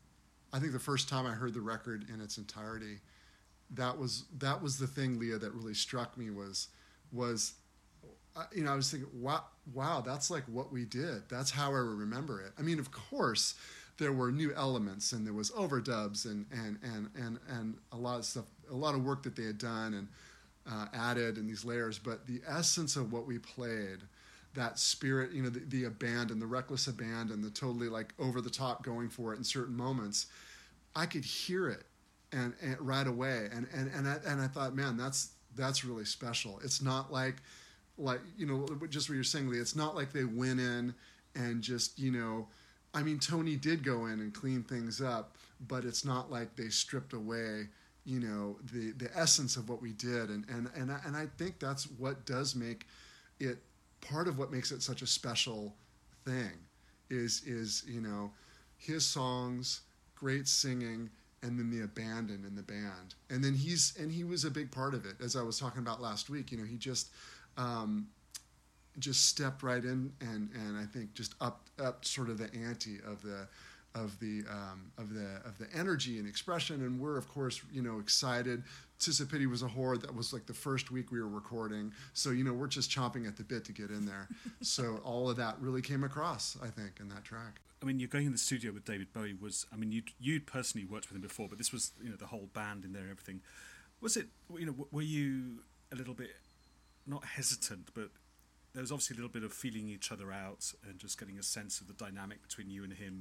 I think the first time I heard the record in its entirety, that was that was the thing, Leah, that really struck me was, was uh, you know, I was thinking, wow, wow, that's like what we did. That's how I remember it. I mean, of course, there were new elements, and there was overdubs and and and and, and a lot of stuff, a lot of work that they had done and uh, added, and these layers. But the essence of what we played, that spirit, you know, the, the abandon, the reckless abandon, the totally like over the top going for it in certain moments, I could hear it and, and right away. And and and I, and I thought, man, that's that's really special. It's not like like you know, just what you're saying, Lee. It's not like they went in and just, you know. I mean, Tony did go in and clean things up, but it's not like they stripped away, you know, the, the essence of what we did. And, and, and, I, and I think that's what does make it, part of what makes it such a special thing is, is, you know, his songs, great singing, and then the abandon in the band. And then he's, and he was a big part of it. As I was talking about last week, you know, he just, um, just stepped right in and, and I think just up up sort of the ante of the of the um, of the of the energy and expression. And we're of course, you know, excited. Tis a Pity was a Whore. That was like the first week we were recording, so you know we're just chomping at the bit to get in there. So all of that really came across, I think, in that track. I mean, you're going in the studio with David Bowie. Was I mean, you you'd personally worked with him before, but this was, you know, the whole band in there and everything. Was it, you know, were you a little bit not hesitant, but there was obviously a little bit of feeling each other out and just getting a sense of the dynamic between you and him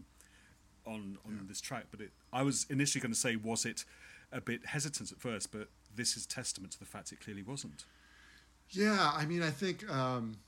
on on Yeah. this track. But it, I was initially going to say, was it a bit hesitant at first? But this is testament to the fact it clearly wasn't. Yeah, I mean, I think um,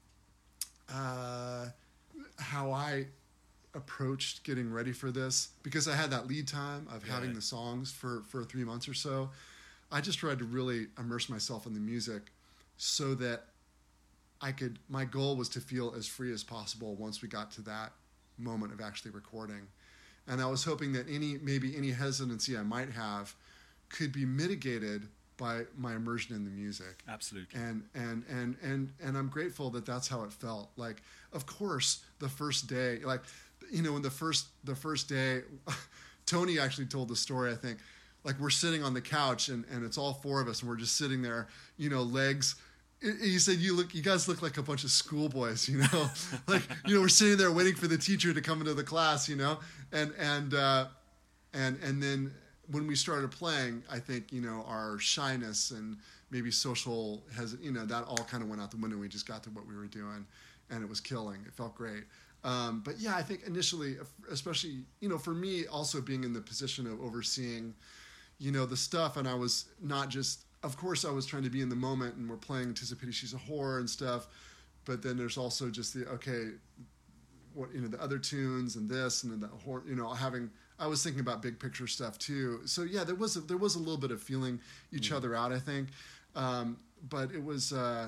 uh, how I approached getting ready for this, because I had that lead time of Yeah. having the songs for, for three months or so, I just tried to really immerse myself in the music so that I could, my goal was to feel as free as possible once we got to that moment of actually recording. And I was hoping that any, maybe any hesitancy I might have could be mitigated by my immersion in the music. Absolutely. And, and, and, and, and I'm grateful that that's how it felt. Like, of course, the first day, like, you know, when the first, the first day, Tony actually told the story, I think, like we're sitting on the couch and, and it's all four of us and we're just sitting there, you know, legs. He said, "You look, you guys look like a bunch of schoolboys, you know, like, you know, we're sitting there waiting for the teacher to come into the class, you know, and, and, uh, and, and then when we started playing, I think, you know, our shyness and maybe social has, you know, that all kind of went out the window. We just got to what we were doing and it was killing. It felt great. Um, but yeah, I think initially, especially, you know, for me also being in the position of overseeing, you know, the stuff, and I was not just, of course I was trying to be in the moment and we're playing "'Tis a Pity She's a Whore" and stuff, but then there's also just the, okay, what, you know, the other tunes and this and the horn, you know, having, I was thinking about big picture stuff too. So yeah, there was a, there was a little bit of feeling each mm. other out, I think. Um, but it was, uh,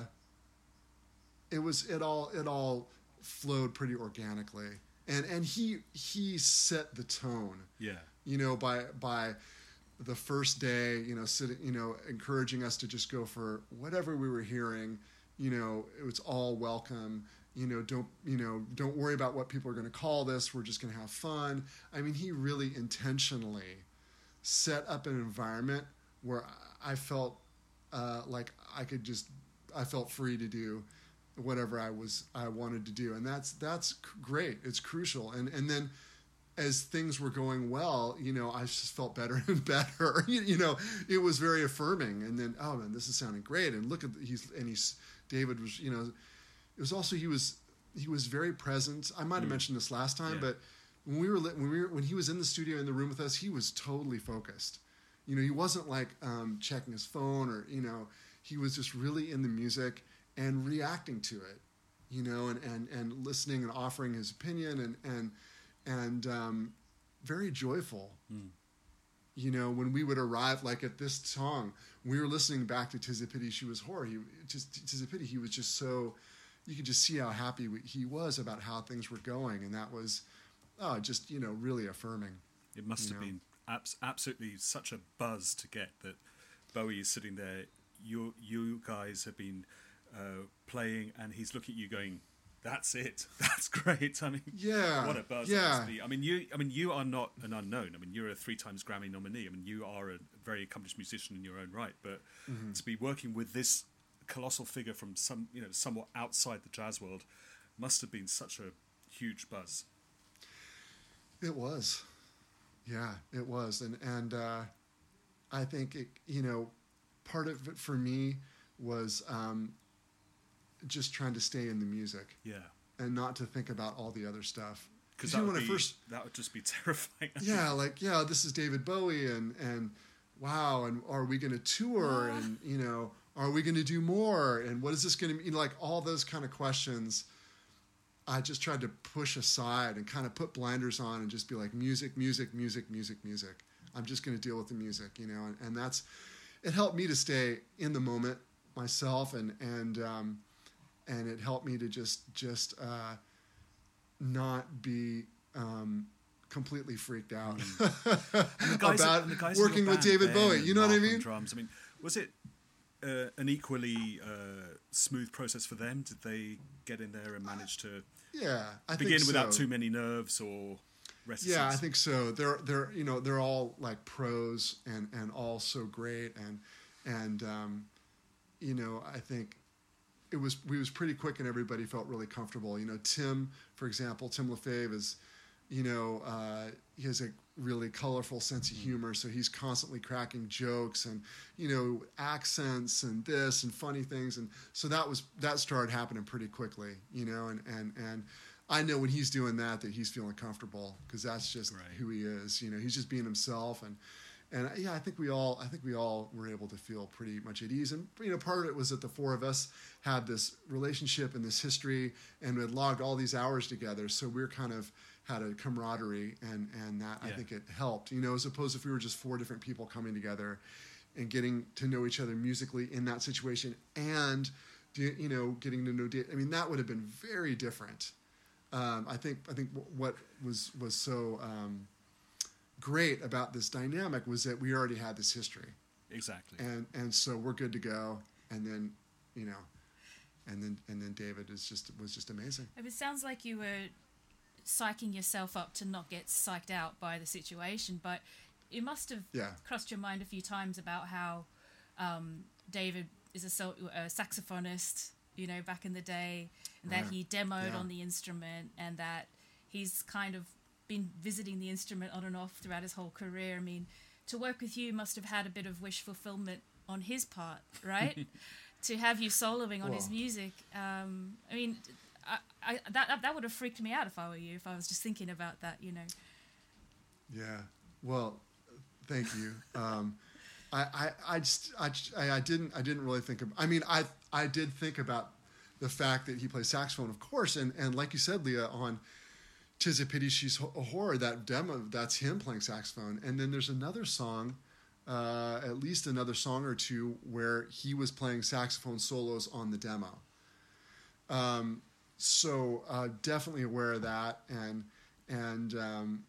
it was, it all, it all flowed pretty organically. And, and he, he set the tone, yeah, you know, by, by the first day, you know, sitting, you know, encouraging us to just go for whatever we were hearing, you know, it was all welcome. You know, don't, you know, don't worry about what people are going to call this. We're just going to have fun. I mean, he really intentionally set up an environment where I felt uh, like I could just, I felt free to do whatever I was, I wanted to do. And that's, that's great. It's crucial. And, and then as things were going well, you know, I just felt better and better, you, you know, it was very affirming. And then, oh man, this is sounding great. And look at, he's, and he's, David was, you know, it was also, he was, he was very present. I might've mm. mentioned this last time, yeah. but when we were, when we were, when he was in the studio in the room with us, he was totally focused. You know, he wasn't like, um, checking his phone or, you know, he was just really in the music and reacting to it, you know, and, and, and listening and offering his opinion and, and, and, um, very joyful. Mm. You know, when we would arrive, like at this song, we were listening back to "'Tis a Pity She Was a Whore." He just, "'Tis a Pity." He was just so, you could just see how happy we, he was about how things were going. And that was, oh, just, you know, really affirming. It must have know? been abs- absolutely such a buzz to get that Bowie is sitting there. You, you guys have been uh, playing and he's looking at you going, "That's it. That's great." I mean, yeah, what a buzz yeah. that must be. I mean, you. I mean, you are not an unknown. I mean, you're a three times Grammy nominee. I mean, you are a very accomplished musician in your own right. But mm-hmm. to be working with this colossal figure from some, you know, somewhat outside the jazz world, must have been such a huge buzz. It was, yeah, it was, and and uh, I think it, you know, part of it for me was. Um, just trying to stay in the music, yeah, and not to think about all the other stuff. Because that, would be, first, that would just be terrifying. Yeah, like yeah, this is David Bowie, and and wow, and are we going to tour, uh. and you know, are we going to do more, and what is this going to mean? You know, like all those kind of questions. I just tried to push aside and kind of put blinders on and just be like music, music, music, music, music. I'm just going to deal with the music, you know, and, and that's it helped me to stay in the moment myself, and and. Um, And it helped me to just just uh, not be um, completely freaked out about working with David Bowie. You know what I mean? Drums. I mean, was it uh, an equally uh, smooth process for them? Did they get in there and manage to yeah, I begin think without so. too many nerves or reticence? Yeah, I think so. They're they're you know they're all like pros and, and all so great and and um, you know I think. It was we was pretty quick and everybody felt really comfortable. You know, Tim, for example, Tim LaFave is, you know, uh, he has a really colorful sense of humor, so he's constantly cracking jokes and, you know, accents and this and funny things, and so that was that started happening pretty quickly. You know, and and and I know when he's doing that that he's feeling comfortable because that's just right. who he is. You know, he's just being himself and. And yeah, I think we all, I think we all were able to feel pretty much at ease. And you know, part of it was that the four of us had this relationship and this history, and we had logged all these hours together. So we're kind of had a camaraderie, and and that yeah. I think it helped. You know, as opposed to if we were just four different people coming together, and getting to know each other musically in that situation, and you know, getting to know. I mean, that would have been very different. Um, I think I think what was was so. Um, great about this dynamic was that we already had this history. Exactly. And and so we're good to go. And then, you know, and then and then David is just was just amazing. It sounds like you were psyching yourself up to not get psyched out by the situation, but it must have Yeah. crossed your mind a few times about how um, David is a, so- a saxophonist, you know, back in the day, and that Right. he demoed Yeah. on the instrument, and that he's kind of been visiting the instrument on and off throughout his whole career. I mean, to work with you must have had a bit of wish fulfillment on his part, right? To have you soloing on his Well. music. Um, I mean, I, I, that that would have freaked me out if I were you, if I was just thinking about that, you know. Yeah. Well, thank you. Um, I, I, I just, I, just- I, I didn't, I didn't really think of, I mean, I, I did think about the fact that he plays saxophone, of course. And, and like you said, Leah, on 'Tis a Pity She's a Whore, that demo, that's him playing saxophone. And then there's another song, uh, at least another song or two where he was playing saxophone solos on the demo. Um, so, uh, definitely aware of that. And, and, um,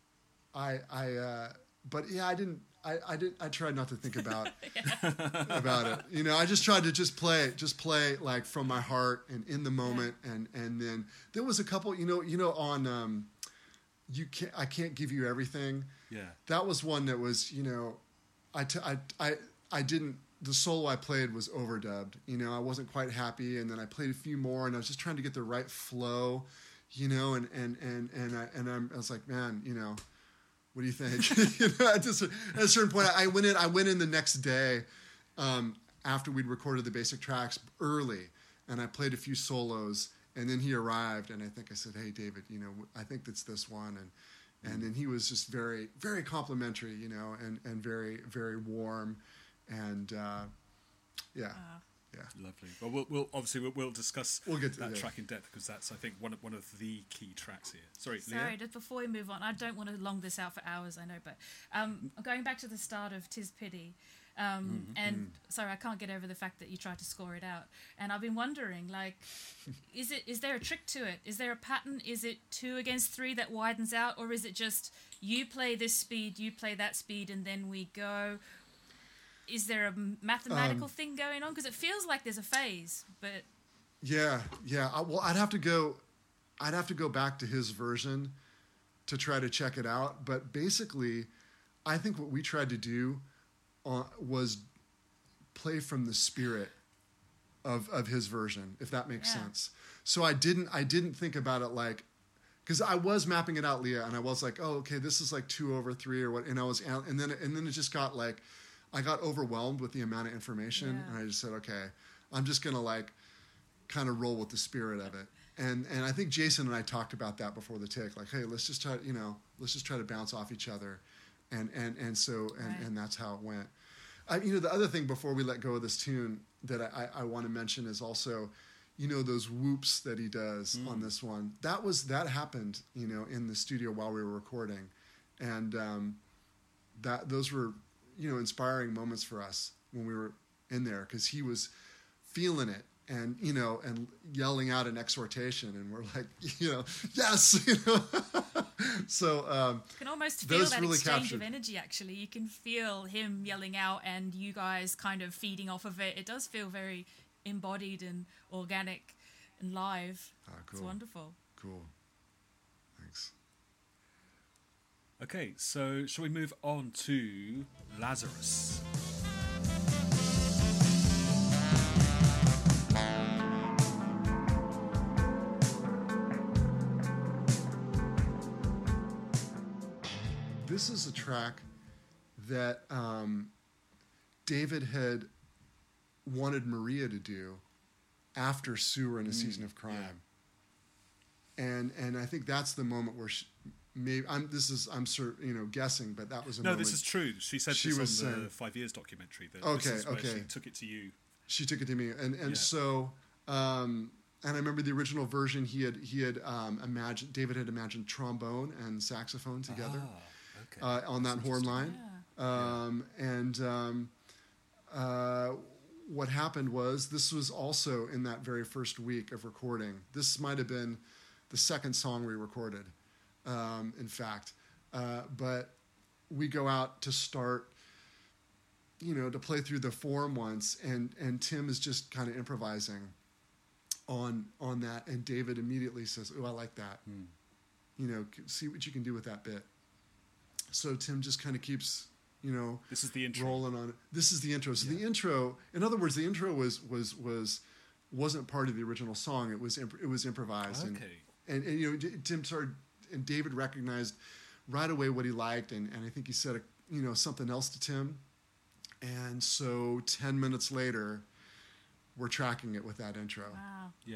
I, I, uh, but yeah, I didn't, I, I didn't, I tried not to think about, about it. You know, I just tried to just play, just play like from my heart and in the moment. Yeah. And, and then there was a couple, you know, you know, on, um, you can't, I Can't Give You Everything. Yeah. That was one that was, you know, I, t- I, I, I didn't, the solo I played was overdubbed. You know, I wasn't quite happy. And then I played a few more and I was just trying to get the right flow, you know, and, and, and, and I, and I'm, I was like, man, you know, what do you think? you know, at, just, at a certain point, I went in. I went in the next day um, after we'd recorded the basic tracks early, and I played a few solos. And then he arrived, and I think I said, "Hey, David, you know, I think that's this one." And and then he was just very, very complimentary, you know, and, and very, very warm, and uh, yeah. Uh. Yeah. Lovely. Well, we'll, we'll obviously we'll, we'll discuss We'll get to that that. track in depth because that's I think one of one of the key tracks here. Sorry, Sorry, Leah? just before we move on, I don't want to long this out for hours, I know, but um, going back to the start of 'Tis Pity, um, Mm-hmm. and sorry, I can't get over the fact that you tried to score it out, and I've been wondering, like, is it is there a trick to it? Is there a pattern? Is it two against three that widens out, or is it just you play this speed, you play that speed, and then we go? Is there a mathematical Um, thing going on? Because it feels like there's a phase, but Yeah, yeah. I, well, I'd have to go. I'd have to go back to his version to try to check it out. But basically, I think what we tried to do uh, was play from the spirit of of his version, if that makes Yeah. sense. So I didn't. I didn't think about it like. Because I was mapping it out, Leah, and I was like, "Oh, okay, this is like two over three or what," and I was, and then and then it just got like, I got overwhelmed with the amount of information, Yeah. and I just said, "Okay, I'm just gonna like, kind of roll with the spirit of it." And and I think Jason and I talked about that before the take, like, "Hey, let's just try, you know, let's just try to bounce off each other," and and and so and, Right. and that's how it went. I, you know, the other thing before we let go of this tune that I, I, I want to mention is also, you know, those whoops that he does Mm. on this one. That was that happened, you know, in the studio while we were recording, and um, that those were, you know, inspiring moments for us when we were in there because he was feeling it and, you know, and yelling out an exhortation, and we're like, you know, yes, you know. So um, you can almost feel those that really exchange captured- of energy, actually. You can feel him yelling out and you guys kind of feeding off of it. It does feel very embodied and organic and live. ah, It's cool, wonderful. cool. Thanks. Okay, so shall we move on to Lazarus? This is a track that um, David had wanted Maria to do after Sewer in a Season of Crime, and and I think that's the moment where she, maybe I'm. This is I'm sure you know guessing, but that was a No, moment. this is true. She said She this was on the saying- Five Years documentary. That Okay, this is where okay. She took it to you. She took it to me, and and Yeah. so um, and I remember the original version. He had he had um, imagined David had imagined trombone and saxophone together Ah, okay. uh, on that horn line, um, and um, uh, what happened was this was also in that very first week of recording. This might have been the second song we recorded, um, in fact, uh, but we go out to start. You know, to play through the form once, and and Tim is just kind of improvising on on that, and David immediately says, "Oh, I like that," you know, see what you can do with that bit. So Tim just kind of keeps, you know, this is the intro. rolling on it. This is the intro. So Yeah. the intro, in other words, the intro was was was wasn't part of the original song. It was imp- it was improvised. Okay. And, and and you know, Tim started, and David recognized right away what he liked, and, and I think he said a, you know, something else to Tim. And so ten minutes later, we're tracking it with that intro. Wow. Yeah.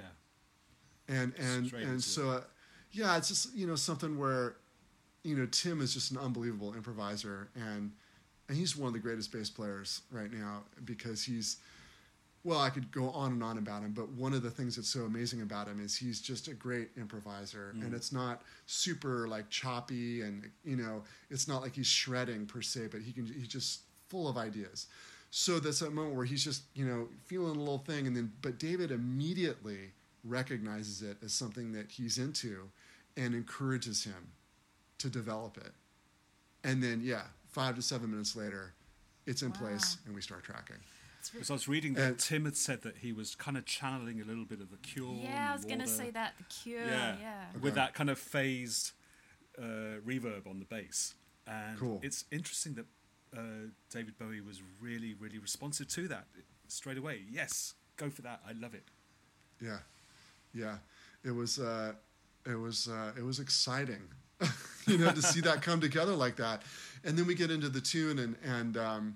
And and Straight and into so uh, yeah, it's just, you know, something where, you know, Tim is just an unbelievable improviser, and and he's one of the greatest bass players right now, because he's, well, I could go on and on about him, but one of the things that's so amazing about him is he's just a great improviser, Mm. and it's not super like choppy, and, you know, it's not like he's shredding per se, but he can, he's just full of ideas. So that's a moment where he's just, you know, feeling a little thing, and then, but David immediately recognizes it as something that he's into and encourages him to develop it. And then, yeah, five to seven minutes later, it's in Wow. place, and we start tracking. Because I was reading that And- Tim had said that he was kind of channeling a little bit of the Cure. Yeah, I was going to Water. say that. The Cure. Yeah, Yeah. with Okay. that kind of phased uh, reverb on the bass. And Cool. it's interesting that uh, David Bowie was really, really responsive to that straight away. Yes, go for that. I love it. Yeah, yeah. It was uh, it was uh, it was exciting, you know, to see that come together like that. And then we get into the tune, and and um,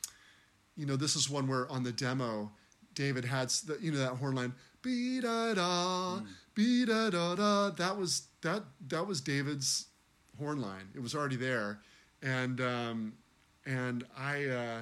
you know, this is one where on the demo, David had s- the, you know, that horn line, be da da, be da da da. That was that that was David's horn line. It was already there, and um, and I. Uh,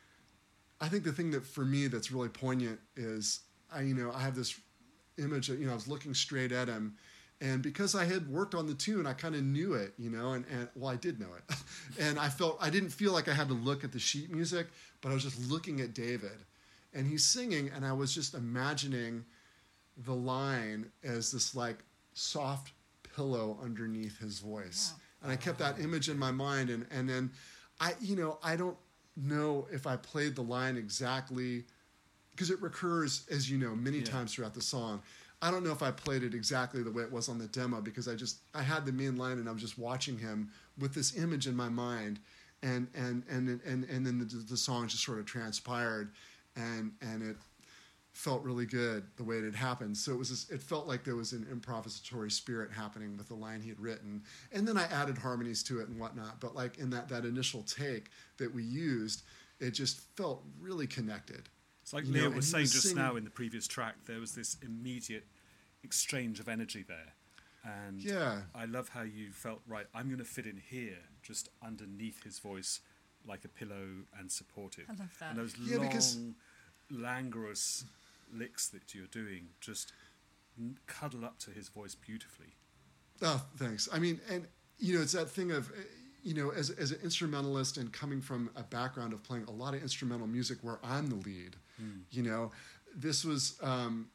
I think the thing that for me that's really poignant is I, you know, I have this image of, you know, I was looking straight at him, and because I had worked on the tune, I kind of knew it, you know, and, and well, I did know it. And I felt, I didn't feel like I had to look at the sheet music, but I was just looking at David, and he's singing, and I was just imagining the line as this like soft pillow underneath his voice. Wow. And I kept that image in my mind. And, and then I, you know, I don't know if I played the line exactly, because it recurs, as you know, many Yeah. times throughout the song. I don't know if I played it exactly the way it was on the demo, because I just, I had the main line and I was just watching him with this image in my mind. And, and, and, and, and then the, the song just sort of transpired, and, and it felt really good the way it had happened. So it was, this, it felt like there was an improvisatory spirit happening with the line he had written. And then I added harmonies to it and whatnot. But like in that, that initial take that we used, it just felt really connected. It's like You Leah know, and was he saying was just singing- now in the previous track, there was this immediate exchange of energy there. And Yeah. I love how you felt, right, I'm going to fit in here, just underneath his voice, like a pillow and supportive. I love that. And those Yeah, long, because- languorous licks that you're doing just n- cuddle up to his voice beautifully. Oh, thanks. I mean, and, you know, it's that thing of, uh, you know, as, as an instrumentalist and coming from a background of playing a lot of instrumental music where I'm the lead, you know, this was, um,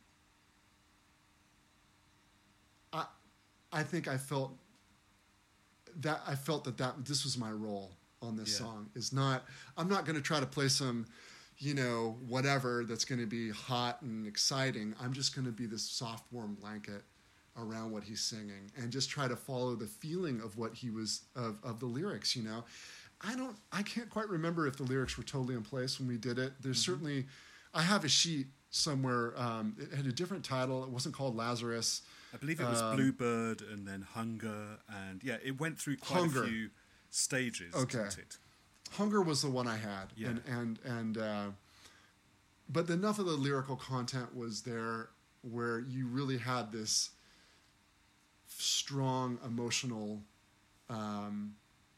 I, I think I felt that, I felt that, that this was my role on this Yeah. song, is not, I'm not going to try to play some, you know, whatever that's going to be hot and exciting. I'm just going to be this soft, warm blanket around what he's singing and just try to follow the feeling of what he was, of, of the lyrics, you know. I don't, I can't quite remember if the lyrics were totally in place when we did it. There's certainly, I have a sheet somewhere, um, it had a different title. It wasn't called Lazarus. I believe it was Um, Bluebird and then Hunger, and yeah, it went through quite Hunger. a few stages, Okay. didn't it? Hunger was the one I had, Yeah. and and and uh, but enough of the lyrical content was there where you really had this strong emotional um,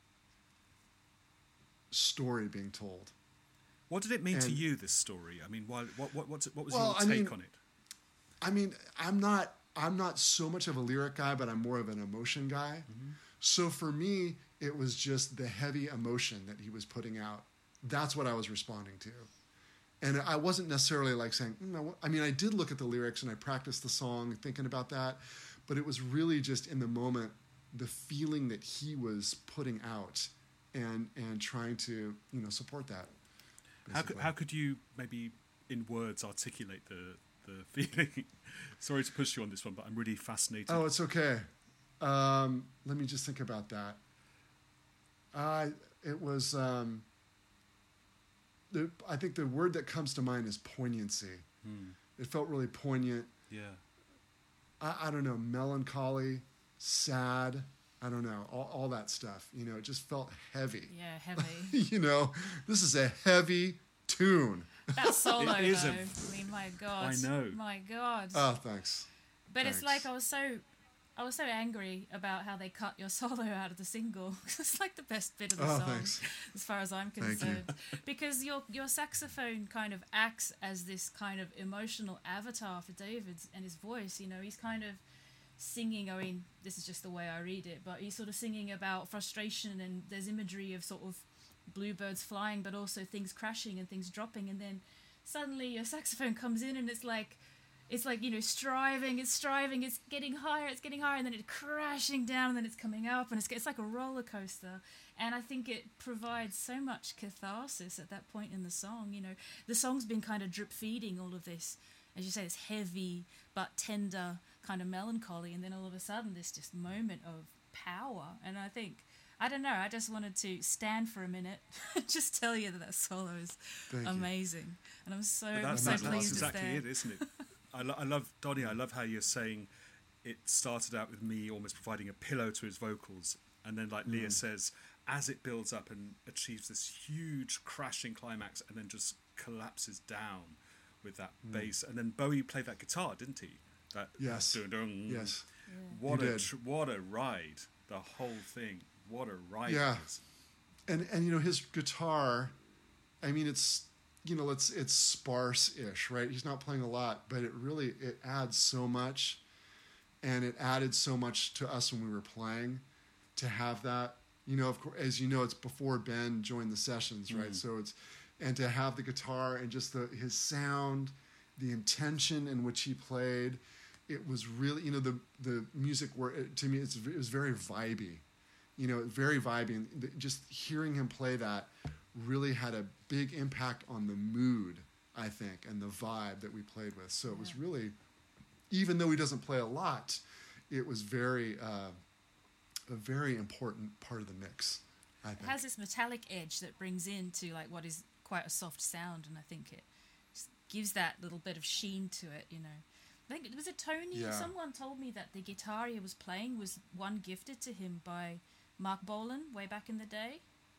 story being told. What did it mean to And- you, this story? I mean, why, what what what's, what was Well, your I take mean- on it? I mean, I'm not I'm not so much of a lyric guy, but I'm more of an emotion guy. So for me, it was just the heavy emotion that he was putting out. That's what I was responding to. And I wasn't necessarily like saying, mm, I wa-" I mean, I did look at the lyrics and I practiced the song thinking about that, but it was really just in the moment, the feeling that he was putting out and and trying to, you know, support that. How could, basically. how could you maybe in words articulate the, the feeling? Sorry to push you on this one, but I'm really fascinated. Oh, it's okay. Um, let me just think about that. Uh, it was, um, the, I think the word that comes to mind is poignancy. Hmm. It felt really poignant. Yeah. I, I don't know, melancholy, sad, I don't know, all, all that stuff. You know, it just felt heavy. Yeah, heavy. You know, this is a heavy tune. That solo, It is though. a- I mean, my God. I know. My God. Oh, thanks. but it's thanks. like I was so, I was so angry about how they cut your solo out of the single. It's like the best bit of the Oh, song, thanks. as far as I'm Thank you. concerned, because your your saxophone kind of acts as this kind of emotional avatar for David's and his voice. You know, he's kind of singing. I mean, this is just the way I read it, but he's sort of singing about frustration, and there's imagery of sort of bluebirds flying, but also things crashing and things dropping, and then suddenly your saxophone comes in, and it's like. It's like, you know, striving, it's striving, it's getting higher, it's getting higher, and then it's crashing down, and then it's coming up, and it's, it's like a roller coaster. And I think it provides so much catharsis at that point in the song. You know, the song's been kind of drip feeding all of this, as you say, it's heavy but tender kind of melancholy, and then all of a sudden this just moment of power. And I think, I don't know, I just wanted to stand for a minute and just tell you that that solo is Thank you. amazing. And I'm so, But I'm that's, so that's, pleased that's it's exactly there. it, isn't it? I, lo- I love, Donnie, I love how you're saying it started out with me almost providing a pillow to his vocals. And then, like Leah says, as it builds up and achieves this huge crashing climax and then just collapses down with that bass. And then Bowie played that guitar, didn't he? That Yes. dun-dun. Yes. What He a did. tr- what a ride! The whole thing. What a ride! Yeah. It is. And and you know, his guitar, I mean, it's, you know, it's it's sparse-ish, right? He's not playing a lot, but it really it adds so much, and it added so much to us when we were playing, to have that. You know, of course, as you know, it's before Ben joined the sessions, right? So it's, and to have the guitar and just the his sound, the intention in which he played, it was really, you know, the the music were to me it's it was very vibey, you know, very vibey. And the, just hearing him play that really had a big impact on the mood, I think, and the vibe that we played with. So it was really, even though he doesn't play a lot, it was very uh, a very important part of the mix, I think. It has this metallic edge that brings into like what is quite a soft sound, and I think it just gives that little bit of sheen to it, you know. I think, was it Tony? Yeah. Someone told me that the guitar he was playing was one gifted to him by Mark Bolan way back in the day.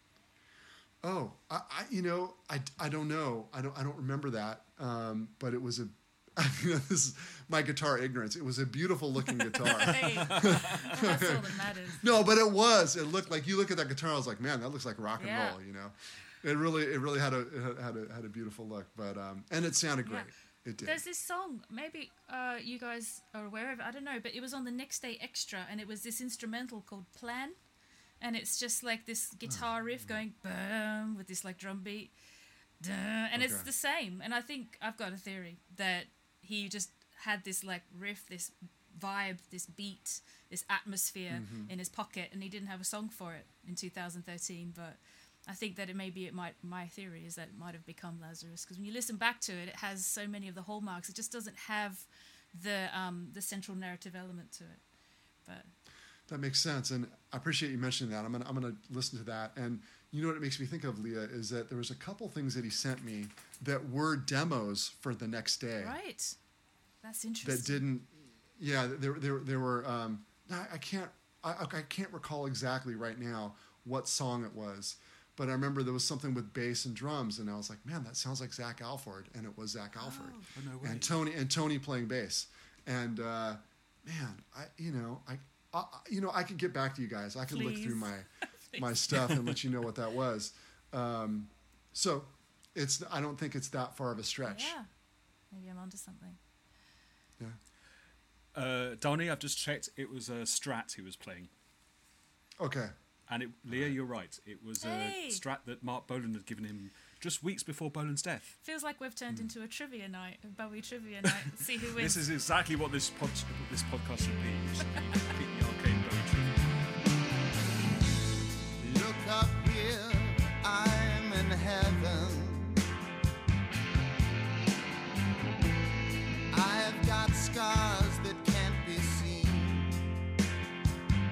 Oh, I, I you know, I, I don't know. I don't I don't remember that. Um, but it was a this is my guitar ignorance. It was a beautiful looking guitar. Hey, well, that's all that matters. No, but it was. It looked like, you look at that guitar, I was like, man, that looks like rock and Yeah. roll, you know. It really it really had a it had a had a beautiful look, but um and it sounded great. Yeah. It did. There's this song, maybe uh, you guys are aware of it, I don't know, but it was on the Next Day Extra, and it was this instrumental called Plan, and it's just like this guitar riff going boom with this like drum beat, duh, and it's Okay. the same. And I think I've got a theory that he just had this like riff, this vibe, this beat, this atmosphere in his pocket, and he didn't have a song for it in two thousand thirteen, but I think that it maybe it might, my theory is that it might have become Lazarus, because when you listen back to it, it has so many of the hallmarks. It just doesn't have the um, the central narrative element to it. But That makes sense, and I appreciate you mentioning that. I'm gonna I'm gonna listen to that. And you know what it makes me think of, Leah, is that there was a couple things that he sent me that were demos for the next day right, that's interesting. that didn't. Yeah, there there there were. Um, I, I can't I, I can't recall exactly right now what song it was, but I remember there was something with bass and drums, and I was like, man, that sounds like Zach Alford, and it was Zach Alford, Oh, no way. and Tony and Tony playing bass, and uh, man, I you know I, I you know I could get back to you guys. I could look Please. through my my stuff and let you know what that was. Um, so it's I don't think it's that far of a stretch. Yeah, maybe I'm onto something. Yeah. Uh, Donnie, I've just checked. It was a Strat he was playing. Okay. And it, Leah, you're right. It was Hey. a Strat that Mark Bolan had given him just weeks before Bolan's death. Feels like we've turned into a trivia night, a Bowie trivia night. Let's see who wins. This is exactly what this pod, what this podcast should be. It should be completely arcade Bowie trivia. Look up here, I'm in heaven. I've got scars that can't be seen.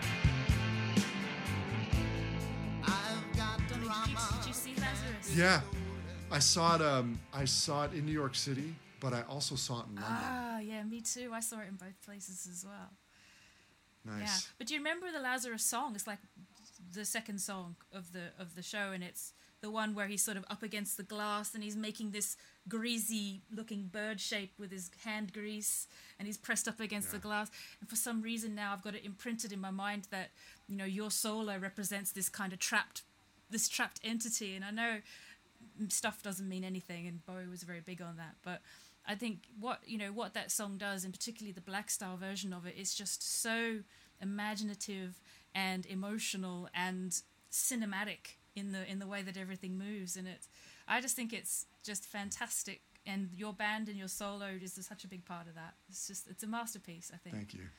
Lazarus. Yeah, I saw it. Um, I saw it in New York City, but I also saw it in London. Ah, yeah, me too. I saw it in both places as well. Nice. Yeah, but do you remember the Lazarus song? It's like the second song of the of the show, and it's the one where he's sort of up against the glass and he's making this greasy-looking bird shape with his hand grease, and he's pressed up against Yeah. the glass. And for some reason now, I've got it imprinted in my mind that, you know, your solo represents this kind of trapped, this trapped entity. And I know stuff doesn't mean anything, and Bowie was very big on that, but I think what you know what that song does, and particularly the Black Star version of it, is just so imaginative and emotional and cinematic in the in the way that everything moves. And it, I just think it's just fantastic. And your band and your solo is just such a big part of that. It's just it's a masterpiece, I think. Thank you.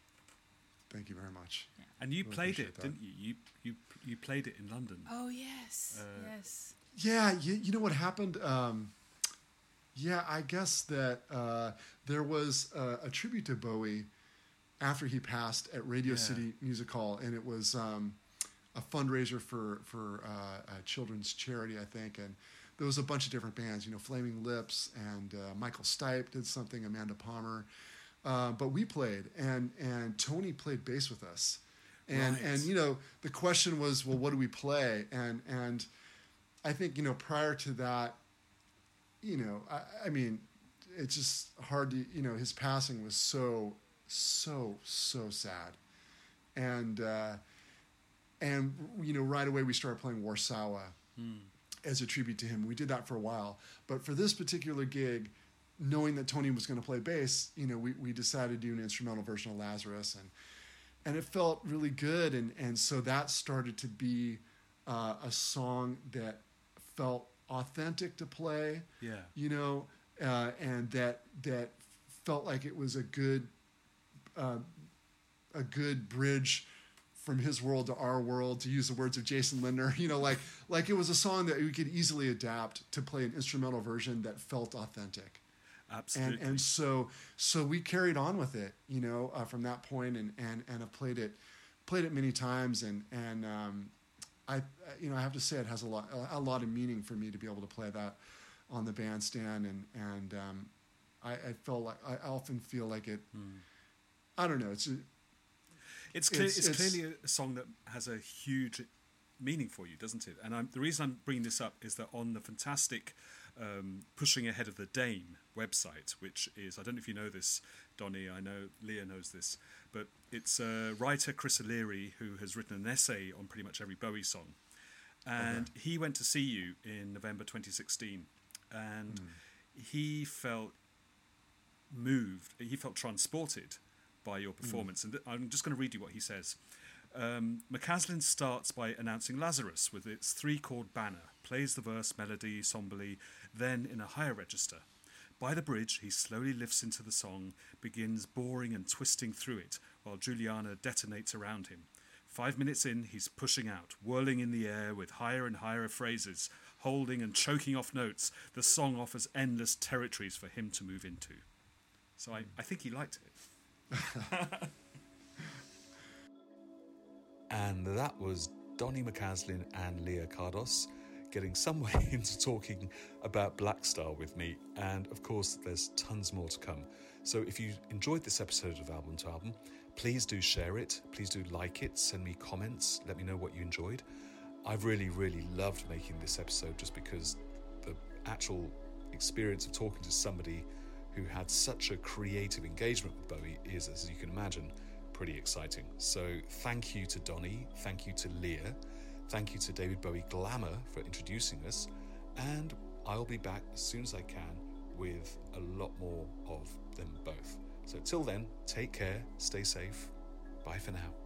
Thank you very much. Yeah. And you Really played appreciate it, that. didn't you? You you you played it in London. Oh yes, Uh, yes. Yeah, you, you know what happened? Um, yeah, I guess that uh, there was uh, a tribute to Bowie after he passed at Radio Yeah. City Music Hall, and it was um, a fundraiser for for uh, a children's charity, I think. And there was a bunch of different bands, you know, Flaming Lips, and uh, Michael Stipe did something, Amanda Palmer. Uh, but we played, and and Tony played bass with us, and Right. and you know the question was, well, what do we play? And and I think, you know, prior to that, you know, I, I mean, it's just hard to, you know, his passing was so, so, so sad. And, uh, and you know, right away we started playing Warsaw as a tribute to him. We did that for a while. But for this particular gig, knowing that Tony was going to play bass, you know, we, we decided to do an instrumental version of Lazarus. And, and it felt really good. And, and so that started to be uh, a song that felt authentic to play, Yeah. you know, uh, and that that felt like it was a good uh, a good bridge from his world to our world, to use the words of Jason Lindner. You know, like like it was a song that we could easily adapt to play an instrumental version that felt authentic. Absolutely. And and so so we carried on with it, you know, uh, from that point, and and and have played it played it many times, and and um, I, you know, I have to say it has a lot, a lot of meaning for me to be able to play that on the bandstand, and and um, I, I felt like I often feel like it. I don't know. It's a, It's, clear, It's- it's, it's- clearly a song that has a huge meaning for you, doesn't it? And I'm, the reason I'm bringing this up is that on the fantastic um, Pushing Ahead of the Dame website, which is, I don't know if you know this, Donny, I know Leah knows this, but it's uh, writer Chris O'Leary, who has written an essay on pretty much every Bowie song. And Okay. he went to see you in November twenty sixteen, and he felt moved, he felt transported by your performance. And th- I'm just going to read you what he says. Um, McCaslin starts by announcing Lazarus with its three-chord banner, plays the verse melody somberly, then in a higher register. By the bridge, he slowly lifts into the song, begins boring and twisting through it, while Juliana detonates around him. Five minutes in, he's pushing out, whirling in the air with higher and higher phrases, holding and choking off notes. The song offers endless territories for him to move into. So I, I think he liked it. And that was Donny McCaslin and Leah Cardos getting some way into talking about Black Star with me. And of course, there's tons more to come. So if you enjoyed this episode of Album to Album, please do share it. Please do like it. Send me comments. Let me know what you enjoyed. I've really, really loved making this episode just because the actual experience of talking to somebody who had such a creative engagement with Bowie is, as you can imagine, pretty exciting. So thank you to Donny, thank you to Leah, thank you to David Bowie Glamour for introducing us, and I'll be back as soon as I can with a lot more of them both. So till then, take care, stay safe, bye for now.